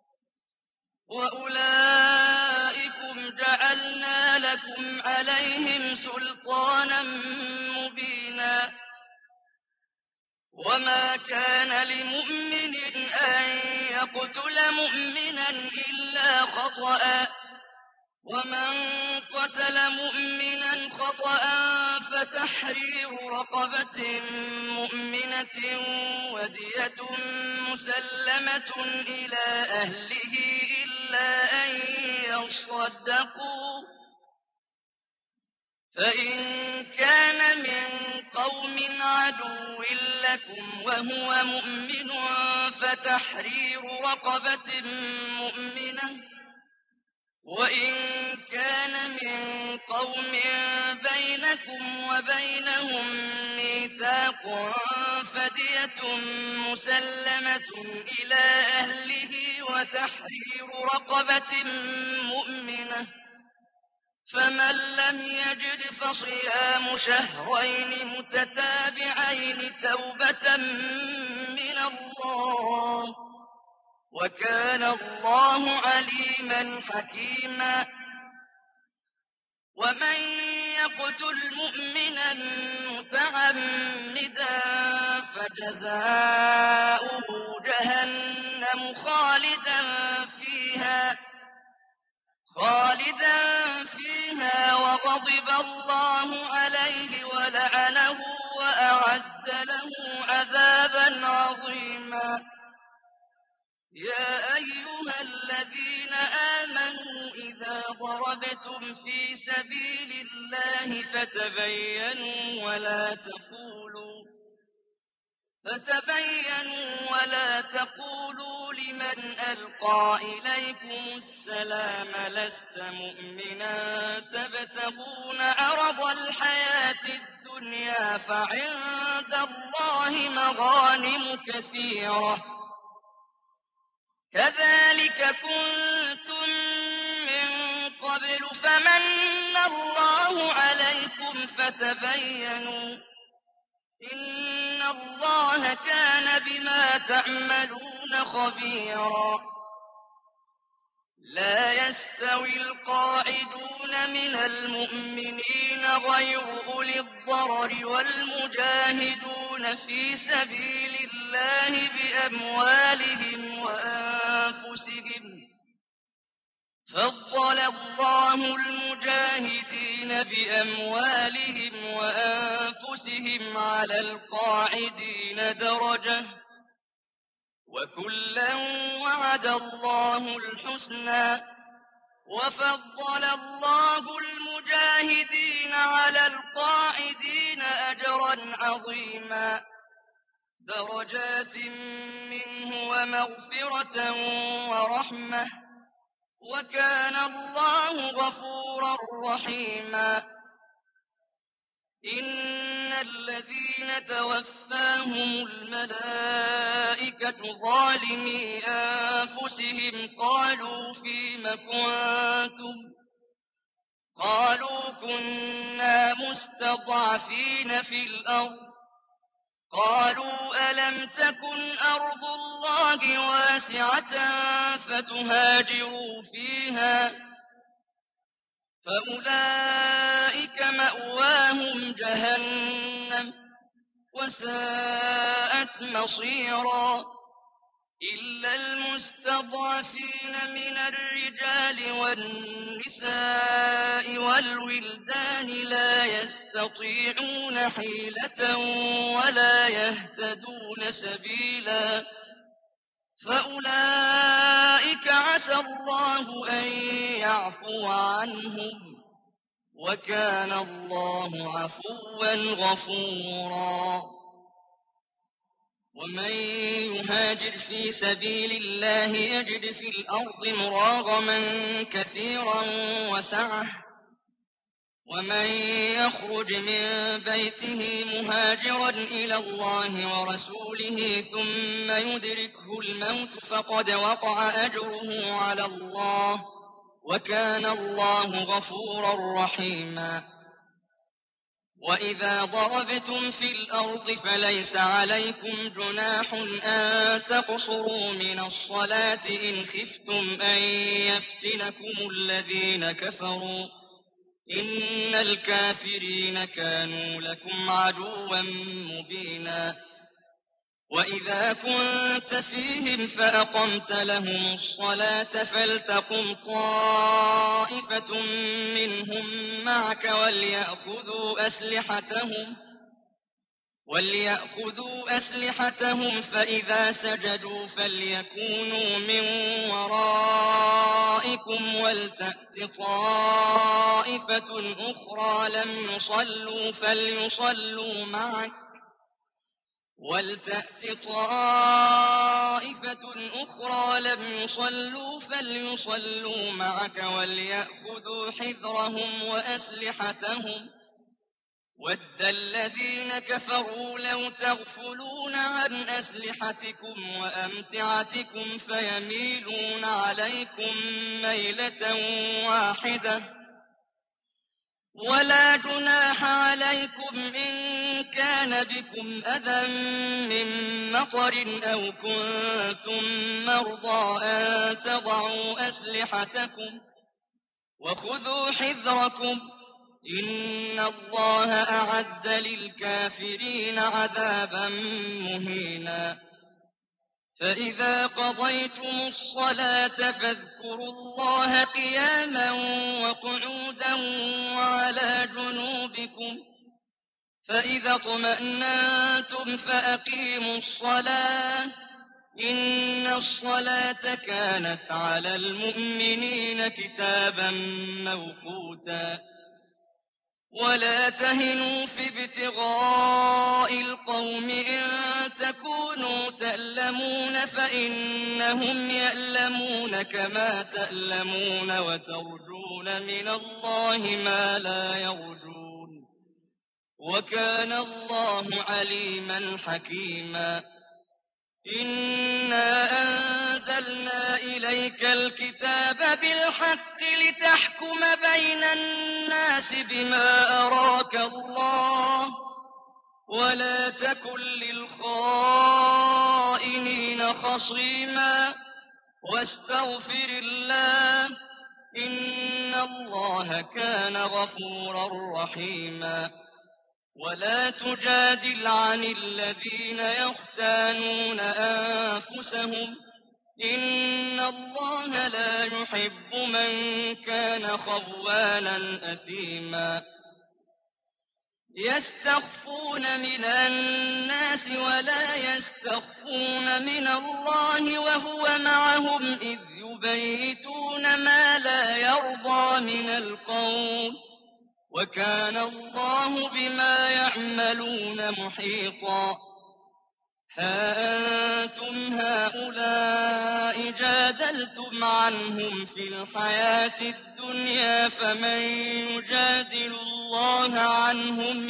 وأولئكم جعلنا لكم عليهم سلطانا مبينا وما كان لمؤمن أن يقتل مؤمنا إلا خطأ ومن قتل مؤمنا خطأ فتحرير رقبة مؤمنة ودية مسلمة إلى أهله إلا أن يصدقوا فإن كان من قوم عدو لكم وهو مؤمن فتحرير رقبة مؤمنة وإن كان من قوم بينكم وبينهم ميثاق فدية مسلمة إلى أهله وتحرير رقبة مؤمنة فمن لم يجد فصيام شهرين متتابعين توبة من الله وكان الله عليما حكيما ومن يقتل مؤمنا متعمدا فجزاؤه جهنم خالدا فيها وغضب الله عليه ولعنه وأعد له عذابا عظيما يا أيها الذين آمنوا إذا ضربتم في سبيل الله فتبينوا ولا تقولوا لمن ألقى إليكم السلام لست مؤمنا تبتغون عرض الحياة الدنيا فعند الله مغانم كثيرة كذلك كنتم من قبل فمن الله عليكم فتبينوا إن الله كان بما تعملون خبيرا لا يستوي القاعدون من المؤمنين غير أولي الضرر والمجاهدون في سبيل الله بأموالهم وأنفسهم فضل الله المجاهدين بأموالهم وأنفسهم على القاعدين درجة وكلا وعد الله الحسنى وفضل الله المجاهدين على القاعدين أجرا عظيما درجات منه ومغفرة ورحمة وكان الله غفورا رحيما إن الذين توفاهم الملائكة ظالمي أنفسهم قالوا فيم كنتم قالوا كنا مستضعفين في الأرض قالوا ألم تكن أرض الله واسعة فتهاجروا فيها فأولئك مأواهم جهنم وساءت مصيرا إلا المستضعفين من الرجال والنساء والولدان لا يستطيعون حيلة ولا يهتدون سبيلا فأولئك عسى الله أن يعفو عنهم وكان الله عفوا غفورا. ومن يهاجر في سبيل الله يجد في الأرض مراغما كثيرا وسعة، ومن يخرج من بيته مهاجرا إلى الله ورسوله ثم يدركه الموت فقد وقع أجره على الله، وكان الله غفورا رحيما. وإذا ضربتم في الأرض فليس عليكم جناح أن تقصروا من الصلاة إن خفتم أن يفتنكم الذين كفروا، إن الكافرين كانوا لكم عدوا مبينا. وإذا كنت فيهم فأقمت لهم الصلاة فلتقم طائفة منهم معك وليأخذوا أسلحتهم فإذا سجدوا فليكونوا من ورائكم ولتأت طائفة أخرى لم يصلوا فليصلوا معك وليأخذوا حذرهم وأسلحتهم. وَدَّ الَّذِينَ كَفَرُوا لَوْ تَغْفُلُونَ عَنْ أَسْلِحَتِكُمْ وَأَمْتِعَتِكُمْ فَيَمِيلُونَ عَلَيْكُم مَّيْلَةً وَاحِدَةً. وَلَا جُنَاحَ عَلَيْكُمْ إِن كَانَ بِكُمْ أَذًى مِّن مَّطَرٍ أَوْ كُنتُم مَّرْضَىٰ أَن تَضَعُوا أَسْلِحَتَكُمْ ۖ وَخُذُوا حِذْرَكُمْ ۗ إِنَّ اللَّهَ أَعَدَّ لِلْكَافِرِينَ عَذَابًا مُّهِينًا. فَإِذَا قَضَيْتُمُ الصَّلَاةَ فاذكروا اللَّهَ قِيَامًا وَقُعُودًا وَعَلَىٰ جُنُوبِكُمْ، فَإِذَا اطْمَأْنَنتُمْ فَأَقِيمُوا الصَّلَاةَ ۚ إِنَّ الصَّلَاةَ كَانَتْ عَلَى الْمُؤْمِنِينَ كِتَابًا مَّوْقُوتًا. وَلَا تَهِنُوا فِي ابْتِغَاءِ الْقَوْمِ إِن تَكُونُوا تَأْلَمُونَ فَإِنَّهُمْ يَأْلَمُونَ كَمَا تَأْلَمُونَ وَتَرْجُونَ مِنَ اللَّهِ مَا لَا يَرْجُونَ، وَكَانَ اللَّهُ عَلِيمًا حَكِيمًا. إِنَّا أَنزَلْنَا إِلَيْكَ الْكِتَابَ بِالْحَقِّ لِتَحْكُمَ بَيْنَ النَّاسِ بِمَا أَرَاكَ اللَّهُ ۚ وَلَا تَكُن لِّلْخَائِنِينَ خَصِيمًا، وَاسْتَغْفِرِ اللَّهَ ۖ إِنَّ اللَّهَ كَانَ غَفُورًا رَّحِيمًا. وَلَا تُجَادِلْ عَنِ الَّذِينَ يَخْتَانُونَ أَنفُسَهُمْ ۚ إِنَّ اللَّهَ لَا يُحِبُّ مَن كَانَ خَوَّانًا أَثِيمًا. يَسْتَخْفُونَ مِنَ النَّاسِ وَلَا يَسْتَخْفُونَ مِنَ اللَّهِ وَهُوَ مَعَهُمْ إِذْ يُبَيِّتُونَ مَا لَا يَرْضَىٰ مِنَ الْقَوْلِ ۚ وَكَانَ اللَّهُ بِمَا يَعْمَلُونَ مُحِيطًا. هَا أَنتُمْ هَٰؤُلَاءِ جَادَلْتُمْ عَنْهُمْ فِي الْحَيَاةِ الدُّنْيَا فَمَن يُجَادِلُ اللَّهَ عَنْهُمْ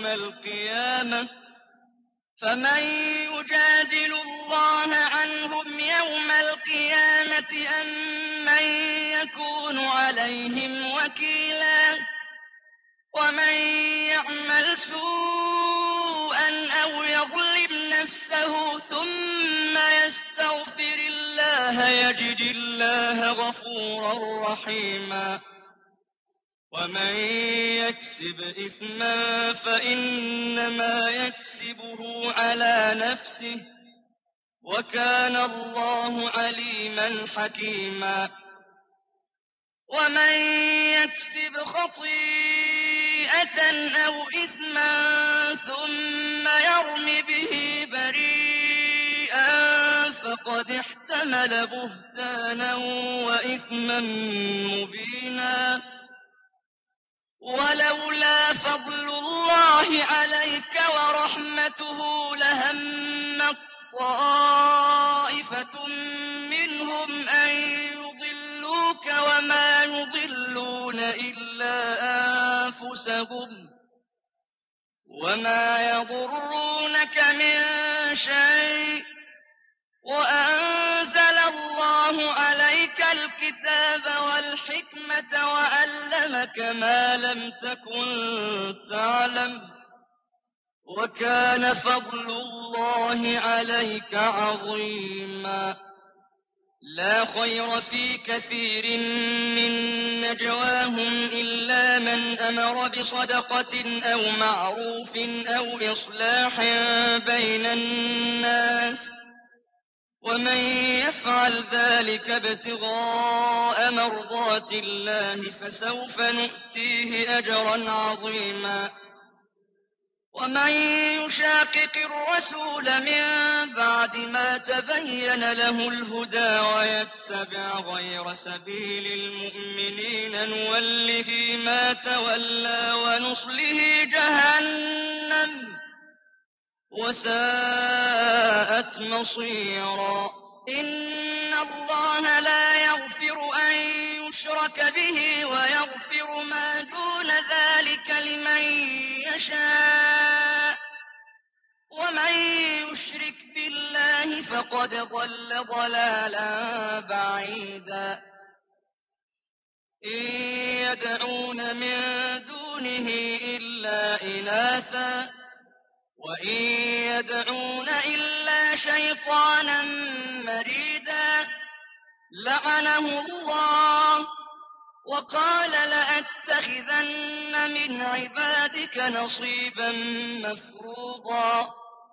يَوْمَ الْقِيَامَةِ أَم مَّن يَكُونُ عَلَيْهِمْ وَكِيلًا؟ وَمَن يَعْمَلْ سُوءًا أَوْ يَظْلِمْ نَفْسَهُ ثُمَّ يَسْتَغْفِرِ اللَّهَ يَجِدِ اللَّهَ غَفُورًا رَّحِيمًا. وَمَن يَكْسِبْ إِثْمًا فَإِنَّمَا يَكْسِبُهُ عَلَىٰ نَفْسِهِ ۚ وَكَانَ اللَّهُ عَلِيمًا حَكِيمًا. وَمَن يَكْسِبْ خَطِيئَةً أَوْ إِثْمًا ثُمَّ يَرْمِ بِهِ بَرِيئًا فَقَدِ احْتَمَلَ بُهْتَانًا وَإِثْمًا مُّبِينًا. ولولا فضل الله عليك ورحمته لهمت طائفة منهم أن يضلوك وما يضلون إلا أنفسهم وما يضرونك من شيء وأنزل الله عليك الكتاب والحكمة وعلمك ما لم تكن تعلم وكان فضل الله عليك عظيما لا خير في كثير من نجواهم إلا من أمر بصدقة أو معروف أو إصلاح بين الناس ومن يفعل ذلك ابتغاء مرضات الله فسوف نؤتيه أجرا عظيما ومن يشاقق الرسول من بعد ما تبين له الهدى ويتبع غير سبيل المؤمنين نوله ما تولى ونصله جهنم وساءت مصيرا إن الله لا يغفر أن يشرك به ويغفر ما دون ذلك لمن يشاء ومن يشرك بالله فقد ضل ضلالا بعيدا إن يدعون من دونه إلا إناثا وإن يدعون إلا شيطانا مريدا لعنه الله وقال لأتخذن من عبادك نصيبا مفروضا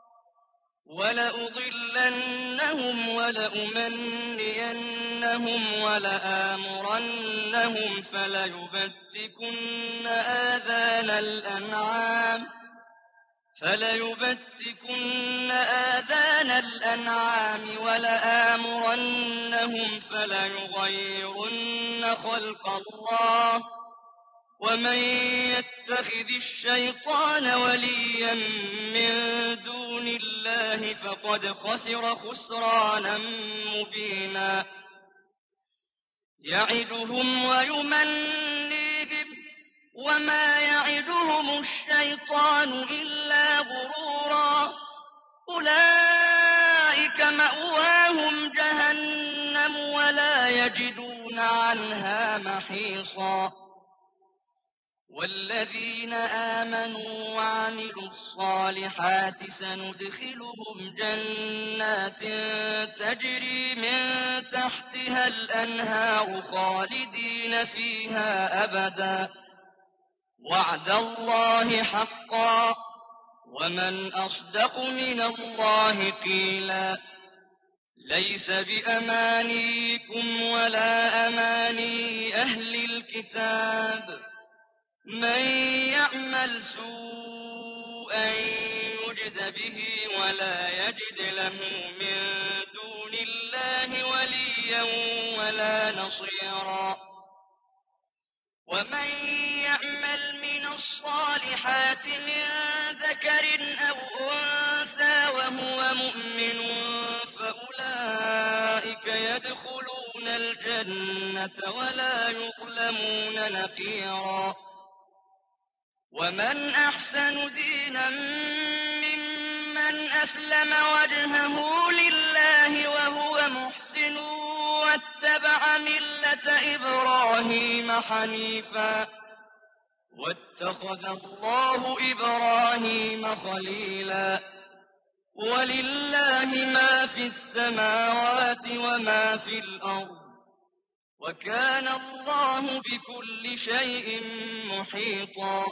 ولأضلنهم ولأمنينهم ولآمرنهم فليبتكن آذان الأنعام ولآمرنهم فليغيرن خلق الله ومن يتخذ الشيطان وليا من دون الله فقد خسر خسرانا مبينا يعدهم ويمنيهم وما يعدهم الشيطان إلا غرورا أولئك مأواهم جهنم ولا يجدون عنها محيصا والذين آمنوا وعملوا الصالحات سندخلهم جنات تجري من تحتها الأنهار خالدين فيها أبدا وعد الله حقا ومن أصدق من الله قيلا ليس بأمانيكم ولا أماني أهل الكتاب من يعمل سوءا يجز به ولا يجد له من دون الله وليا ولا نصيرا ومن يعمل من الصالحات من ذكر أو أنثى وهو مؤمن فأولئك يدخلون الجنة ولا يظلمون نقيرا ومن أحسن دينا ممن أسلم وجهه لله وهو محسن واتبع ملة إبراهيم حنيفا واتخذ الله إبراهيم خليلا ولله ما في السماوات وما في الأرض وكان الله بكل شيء محيطا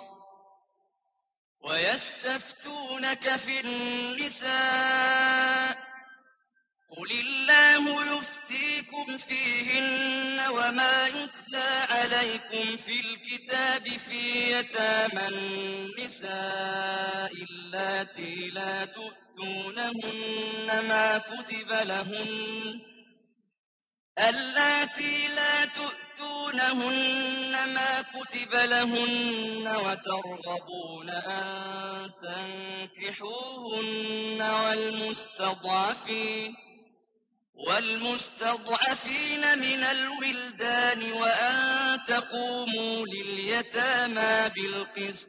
ويستفتونك في النساء قل الله يفتيكم فيهن وما يتلى عليكم في الكتاب في يتامى النساء اللاتي لا تؤتونهن ما كتب لهن اللاتي لا تؤتونهن ما كتب لهن وترغبون أن تنكحوهن والمستضعفين من الولدان وأن تقوموا لليتامى بالقسط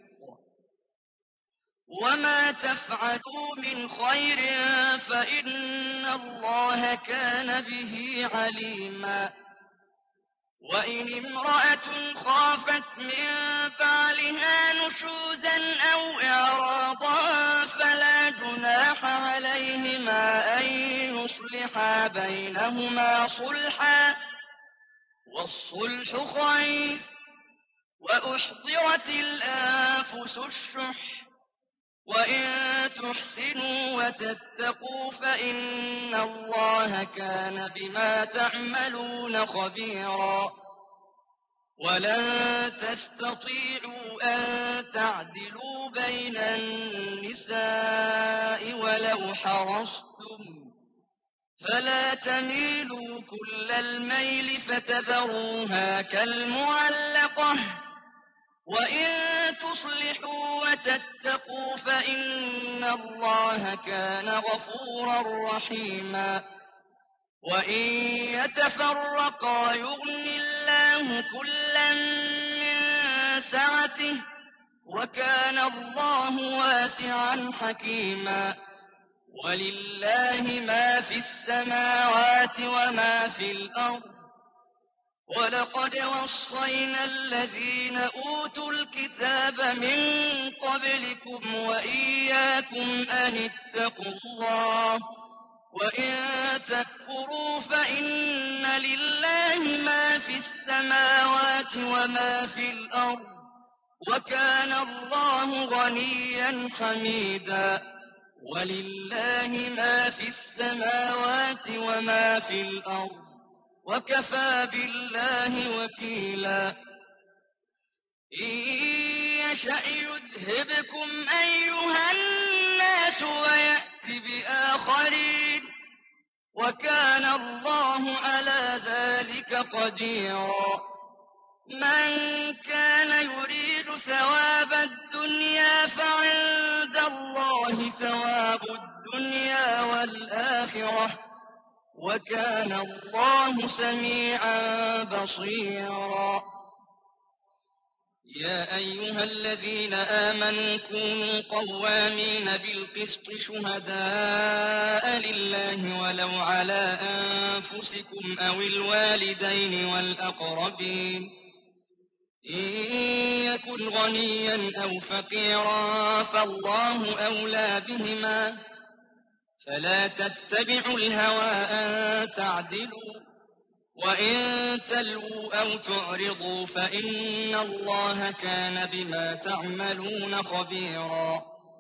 وما تفعلوا من خير فإن الله كان به عليما وإن امرأة خافت من بعلها نشوزا أو إعراضا فلا جناح عليهما أن يصلحا بينهما صلحا والصلح خير وأحضرت الأنفس الشح وإن تحسنوا وتتقوا فإن الله كان بما تعملون خبيرا ولن تستطيعوا أن تعدلوا بين النساء ولو حرصتم فلا تميلوا كل الميل فتذروها كالمعلقة وإن تصلحوا وتتقوا فإن الله كان غفورا رحيما وإن يتفرقا يغن الله كلا من سعته وكان الله واسعا حكيما ولله ما في السماوات وما في الأرض ولقد وصينا الذين أوتوا الكتاب من قبلكم وإياكم أن اتقوا الله وإن تكفروا فإن لله ما في السماوات وما في الأرض وكان الله غنيا حميدا ولله ما في السماوات وما في الأرض وكفى بالله وكيلا إن يشأ يذهبكم أيها الناس ويأت بآخرين وكان الله على ذلك قديرا من كان يريد ثواب الدنيا فعند الله ثواب الدنيا والآخرة وكان الله سميعا بصيرا يا أيها الذين آمنوا كونوا قوامين بالقسط شهداء لله ولو على أنفسكم أو الوالدين والأقربين إن يكن غنيا أو فقيرا فالله أولى بهما فلا تتبعوا الهوى أن تعدلوا وإن تلووا أو تعرضوا فإن الله كان بما تعملون خبيرا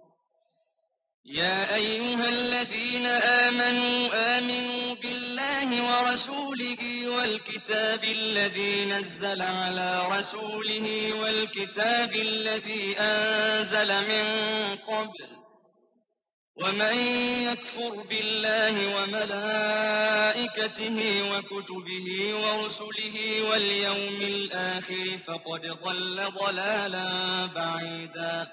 يا أيها الذين آمنوا بالله ورسوله والكتاب الذي نزل على رسوله والكتاب الذي أنزل من قبل ومن يكفر بالله وملائكته وكتبه ورسله واليوم الآخر فقد ضل ضلالا بعيدا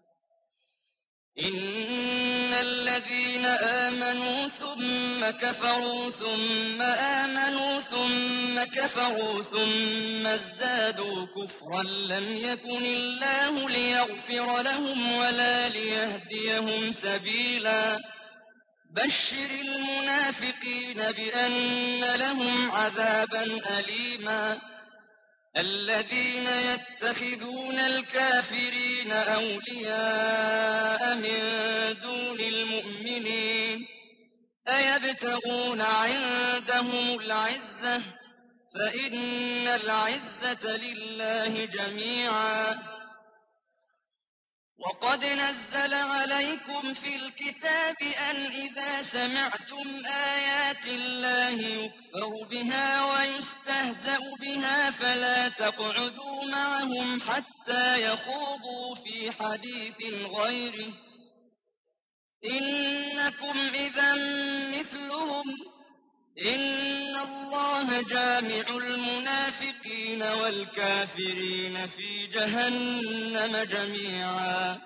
إن الذين آمنوا ثم كفروا ثم آمنوا ثم كفروا ثم ازدادوا كفرا لم يكن الله ليغفر لهم ولا ليهديهم سبيلا بشر المنافقين بأن لهم عذابا أليما الذين يتخذون الكافرين أولياء من دون المؤمنين أيبتغون عندهم العزة فإن العزة لله جميعا وقد نزل عليكم في الكتاب أن إذا سمعتم آيات الله يكفر بها ويستهزأ بها فلا تقعدوا معهم حتى يخوضوا في حديث غيره إنكم إذا مثلهم إن الله جامع المنافقين والكافرين في جهنم جميعا.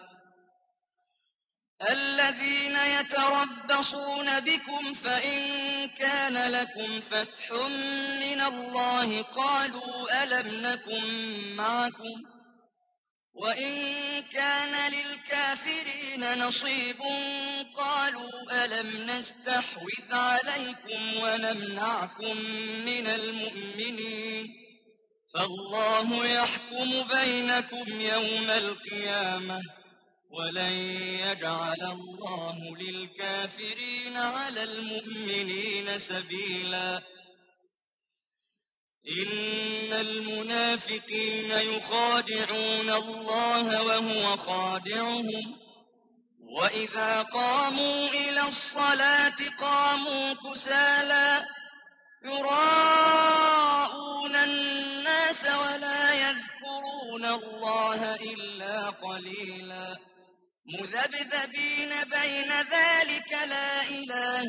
الذين يتربصون بكم فإن كان لكم فتح من الله قالوا ألم نكن معكم وإن كان للكافرين نصيب قالوا ألم نستحوذ عليكم ونمنعكم من المؤمنين فالله يحكم بينكم يوم القيامة ولن يجعل الله للكافرين على المؤمنين سبيلا. إن المنافقين يخادعون الله وهو خادعهم وإذا قاموا إلى الصلاة قاموا كسالى يراءون الناس ولا يذكرون الله إلا قليلا مذبذبين بين ذلك لا إله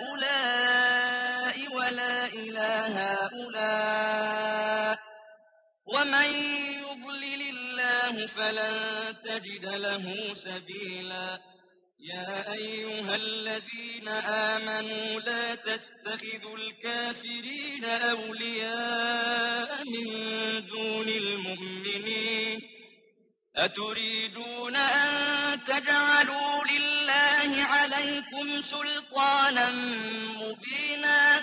هؤلاء ولا إله هؤلاء ومن يضلل الله فلن تجد له سبيلا. يا أيها الذين آمنوا لا تتخذوا الكافرين أولياء من دون المؤمنين أتريدون أن تجعلوا لله عليكم سلطانا مبينا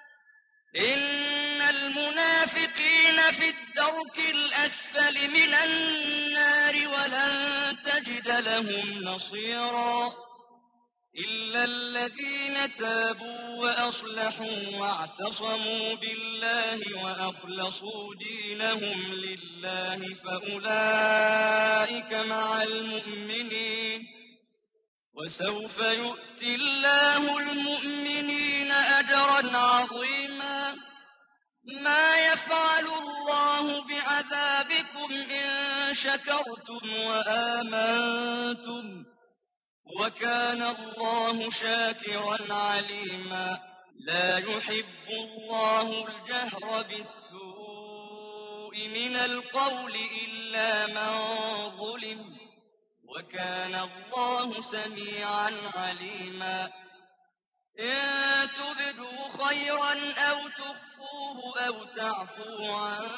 إن المنافقين في الدرك الأسفل من النار ولن تجد لهم نصيرا إلا الذين تابوا وأصلحوا واعتصموا بالله وأخلصوا دينهم لله فأولئك مع المؤمنين وسوف يؤتي الله المؤمنين أجرا عظيما. ما يفعل الله بعذابكم إن شكرتم وآمنتم وكان الله شاكرا عليما. لا يحب الله الجهر بالسوء من القول إلا من ظلم وكان الله سميعا عليما. إن تبدوا خيرا أو تخفوه أو تعفوا عن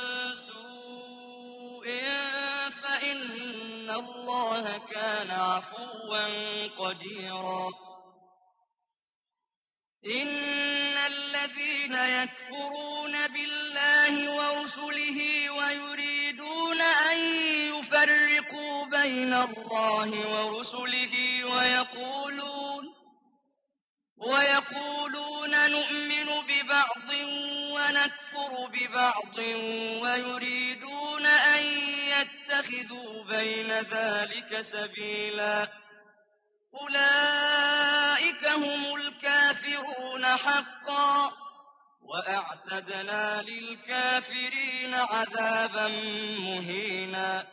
سوء فإن الله كان عفوا قديرا. إن الذين يكفرون بالله ورسله ويريدون أن يفرقوا بين الله ورسله ويقولون نؤمن ببعض ونكفر ببعض ويريدون أن يتخذوا بين ذلك سبيلا أولئك هم الكافرون حقا وأعتدنا للكافرين عذابا مهينا.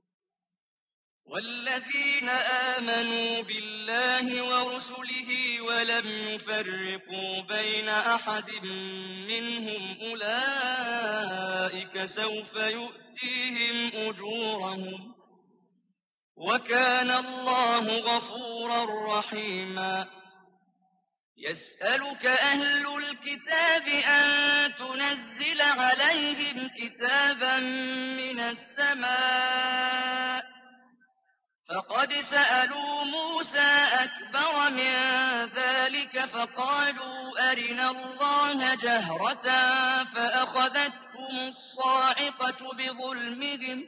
والذين آمنوا بالله ورسله ولم يفرقوا بين أحد منهم أولئك سوف يؤتيهم أجورهم وكان الله غفورا رحيما. يسألك أهل الكتاب أن تنزل عليهم كتابا من السماء فقد سألوا موسى أكبر من ذلك فقالوا أرنا الله جهرة فأخذتهم الصاعقة بظلمهم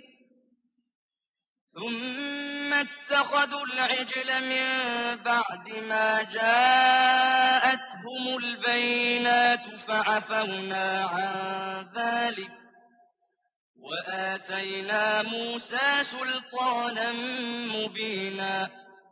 ثم اتخذوا العجل من بعد ما جاءتهم البينات فعفونا عن ذلك وآتينا موسى سلطانا مبينا.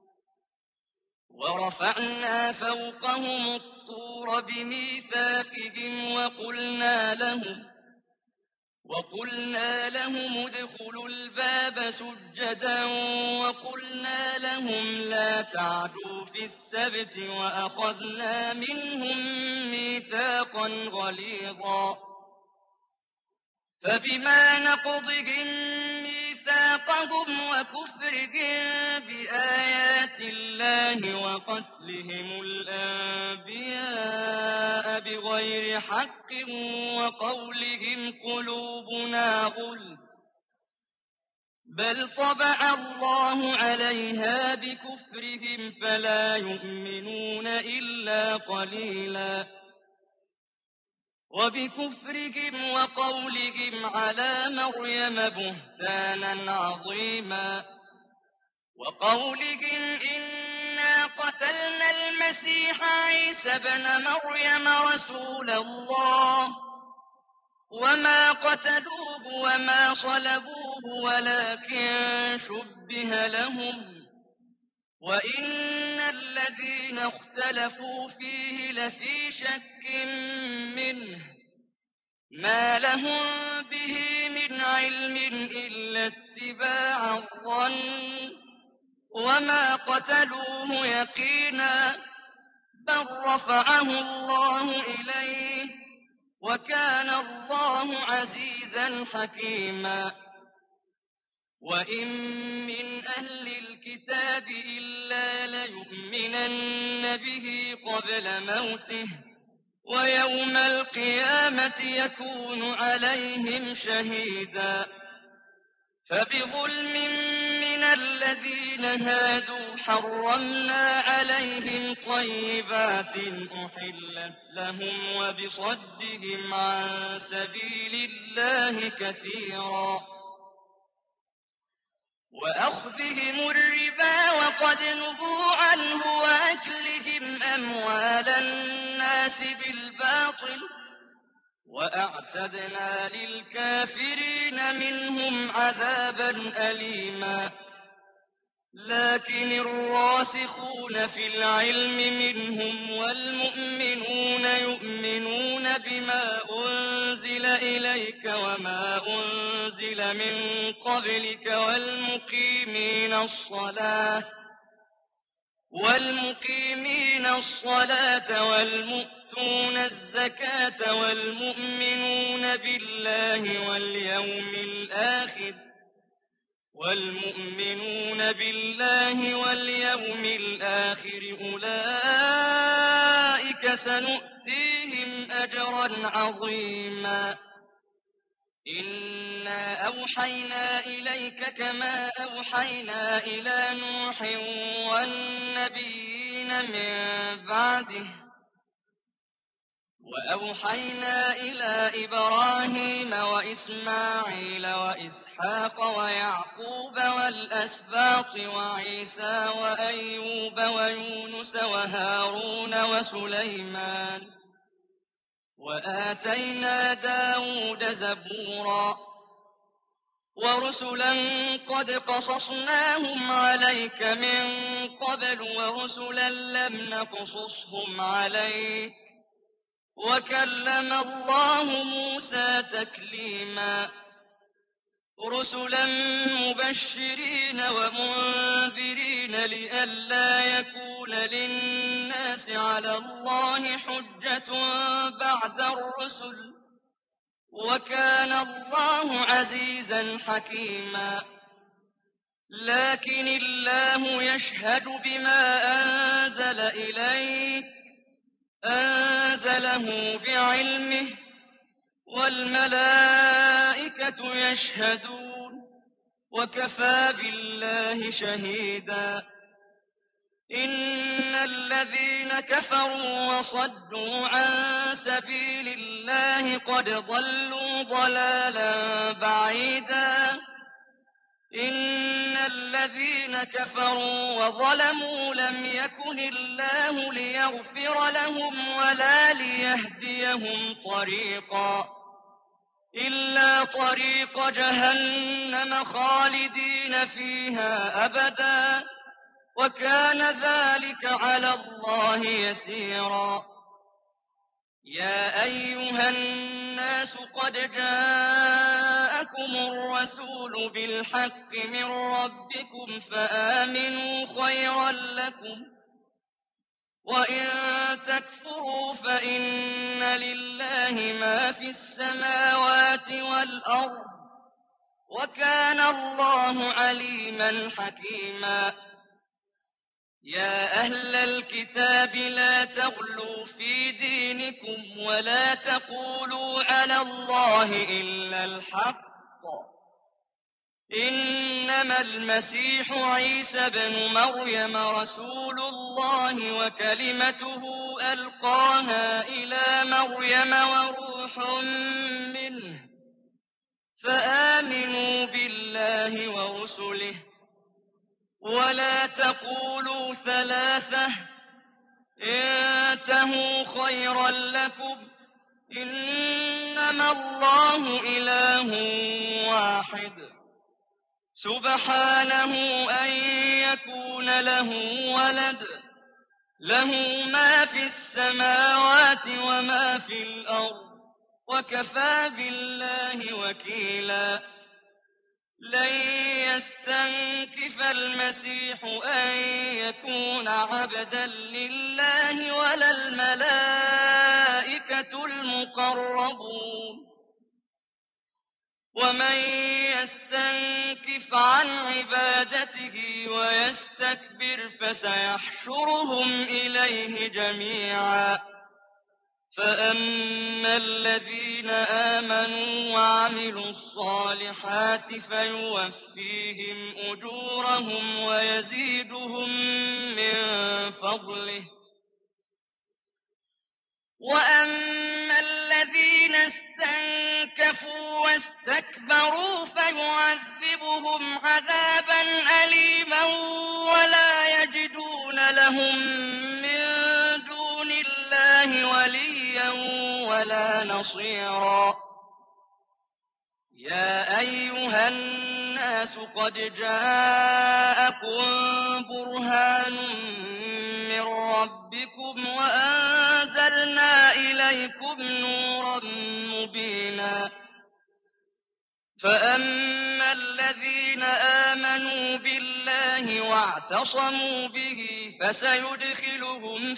ورفعنا فوقهم الطور بميثاقهم وقلنا لهم ادخلوا الباب سجدا وقلنا لهم لا تعدوا في السبت وأخذنا منهم ميثاقا غليظا فبما نقضهم ميثاقهم وكفرهم بآيات الله وقتلهم الأنبياء بغير حق وقولهم قلوبنا غلف بل طبع الله عليها بكفرهم فلا يؤمنون إلا قليلا وبكفرهم وقولهم على مريم بهتانا عظيما وقولهم إنا قتلنا المسيح عيسى ابن مريم رسول الله وما قتلوه وما صلبوه ولكن شبه لهم وإن الذين اختلفوا فيه لفي شك منه ما لهم به من علم إلا اتباع الظن وما قتلوه يقينا بل رفعه الله إليه وكان الله عزيزا حكيما وإن من أهل الكتاب إلا ليؤمنن به قبل موته ويوم القيامة يكون عليهم شهيدا فبظلم من الذين هادوا حرمنا عليهم طيبات أحلت لهم وبصدهم عن سبيل الله كثيرا وأخذهم الربا وقد نهوا عنه وأكلهم أموال الناس بالباطل وأعتدنا للكافرين منهم عذابا أليما لكن الراسخون في العلم منهم والمؤمنون يؤمنون بما أنزل إليك وما أنزل من قبلك والمقيمين الصلاة والمؤتون الزكاة والمؤمنون بالله واليوم الآخر أولئك سنؤتيهم أجرا عظيما إنا أوحينا إليك كما أوحينا إلى نوح والنبيين من بعده وأوحينا إلى إبراهيم وإسماعيل وإسحاق ويعقوب والأسباط وعيسى وأيوب ويونس وهارون وسليمان وآتينا داود زبورا ورسلا قد قصصناهم عليك من قبل ورسلا لم نقصصهم عليك وكلم الله موسى تكليما رسلا مبشرين ومنذرين لئلا يكون للناس على الله حجة بعد الرسل وكان الله عزيزا حكيما لكن الله يشهد بما أنزل إليك أنزله بعلمه والملائكة يشهدون وكفى بالله شهيدا إن الذين كفروا وصدوا عن سبيل الله قد ضلوا ضلالا بعيدا إن الذين كفروا وظلموا لم يكن الله ليغفر لهم ولا ليهديهم طريقا إلا طريق جهنم خالدين فيها أبدا وكان ذلك على الله يسيرا يا أيها الناس الناس قد جاءكم الرسول بالحق من ربكم فآمنوا خيرا لكم وإن تكفروا فإن لله ما في السماوات والأرض وكان الله عليما حكيما يا أهل الكتاب لا تغلوا في دينكم ولا تقولوا على الله إلا الحق إنما المسيح عيسى بن مريم رسول الله وكلمته ألقاها إلى مريم وروح منه فآمنوا بالله ورسله ولا تقولوا ثلاثة انتهوا خيرا لكم إنما الله إله واحد سبحانه أن يكون له ولد له ما في السماوات وما في الأرض وكفى بالله وكيلا لن يستنكف المسيح أن يكون عبدا لله ولا الملائكة المقربون ومن يستنكف عن عبادته ويستكبر فسيحشرهم إليه جميعا فأما الذين آمنوا وعملوا الصالحات فيوفيهم أجورهم ويزيدهم من فضله وأما الذين استنكفوا واستكبروا فيعذبهم عذابا أليما ولا يجدون لهم من دون الله وليا ولا نصيرا يا أيها الناس قد جاءكم برهان من ربكم وأنزلنا إليكم نورا مبينا فأما الذين آمنوا بالله واعتصموا به فسيدخلهم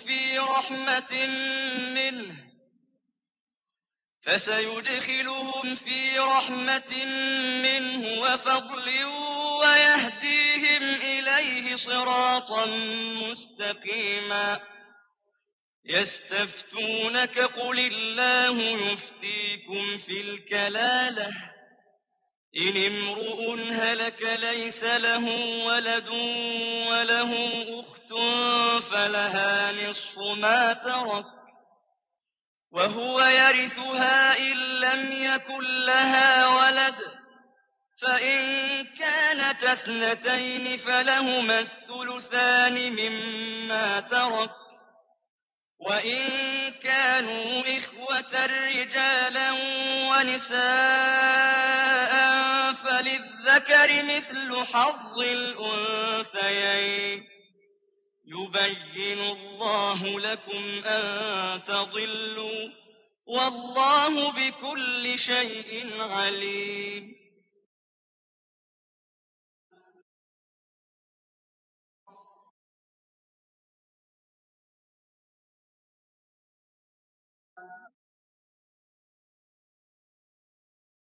في رحمة منه وفضل ويهديهم إليه صراطا مستقيما يستفتونك قل الله يفتيكم في الكلالة إن امرؤ هلك ليس له ولد وله أخت فلها نصف ما ترك وهو يرثها إن لم يكن لها ولد فإن كانت اثنتين فلهما الثلثان مما ترك وإن كانوا إخوة رجالا ونساء فللذكر مثل حظ الأنثيين يبين الله لكم أن تضلوا والله بكل شيء عليم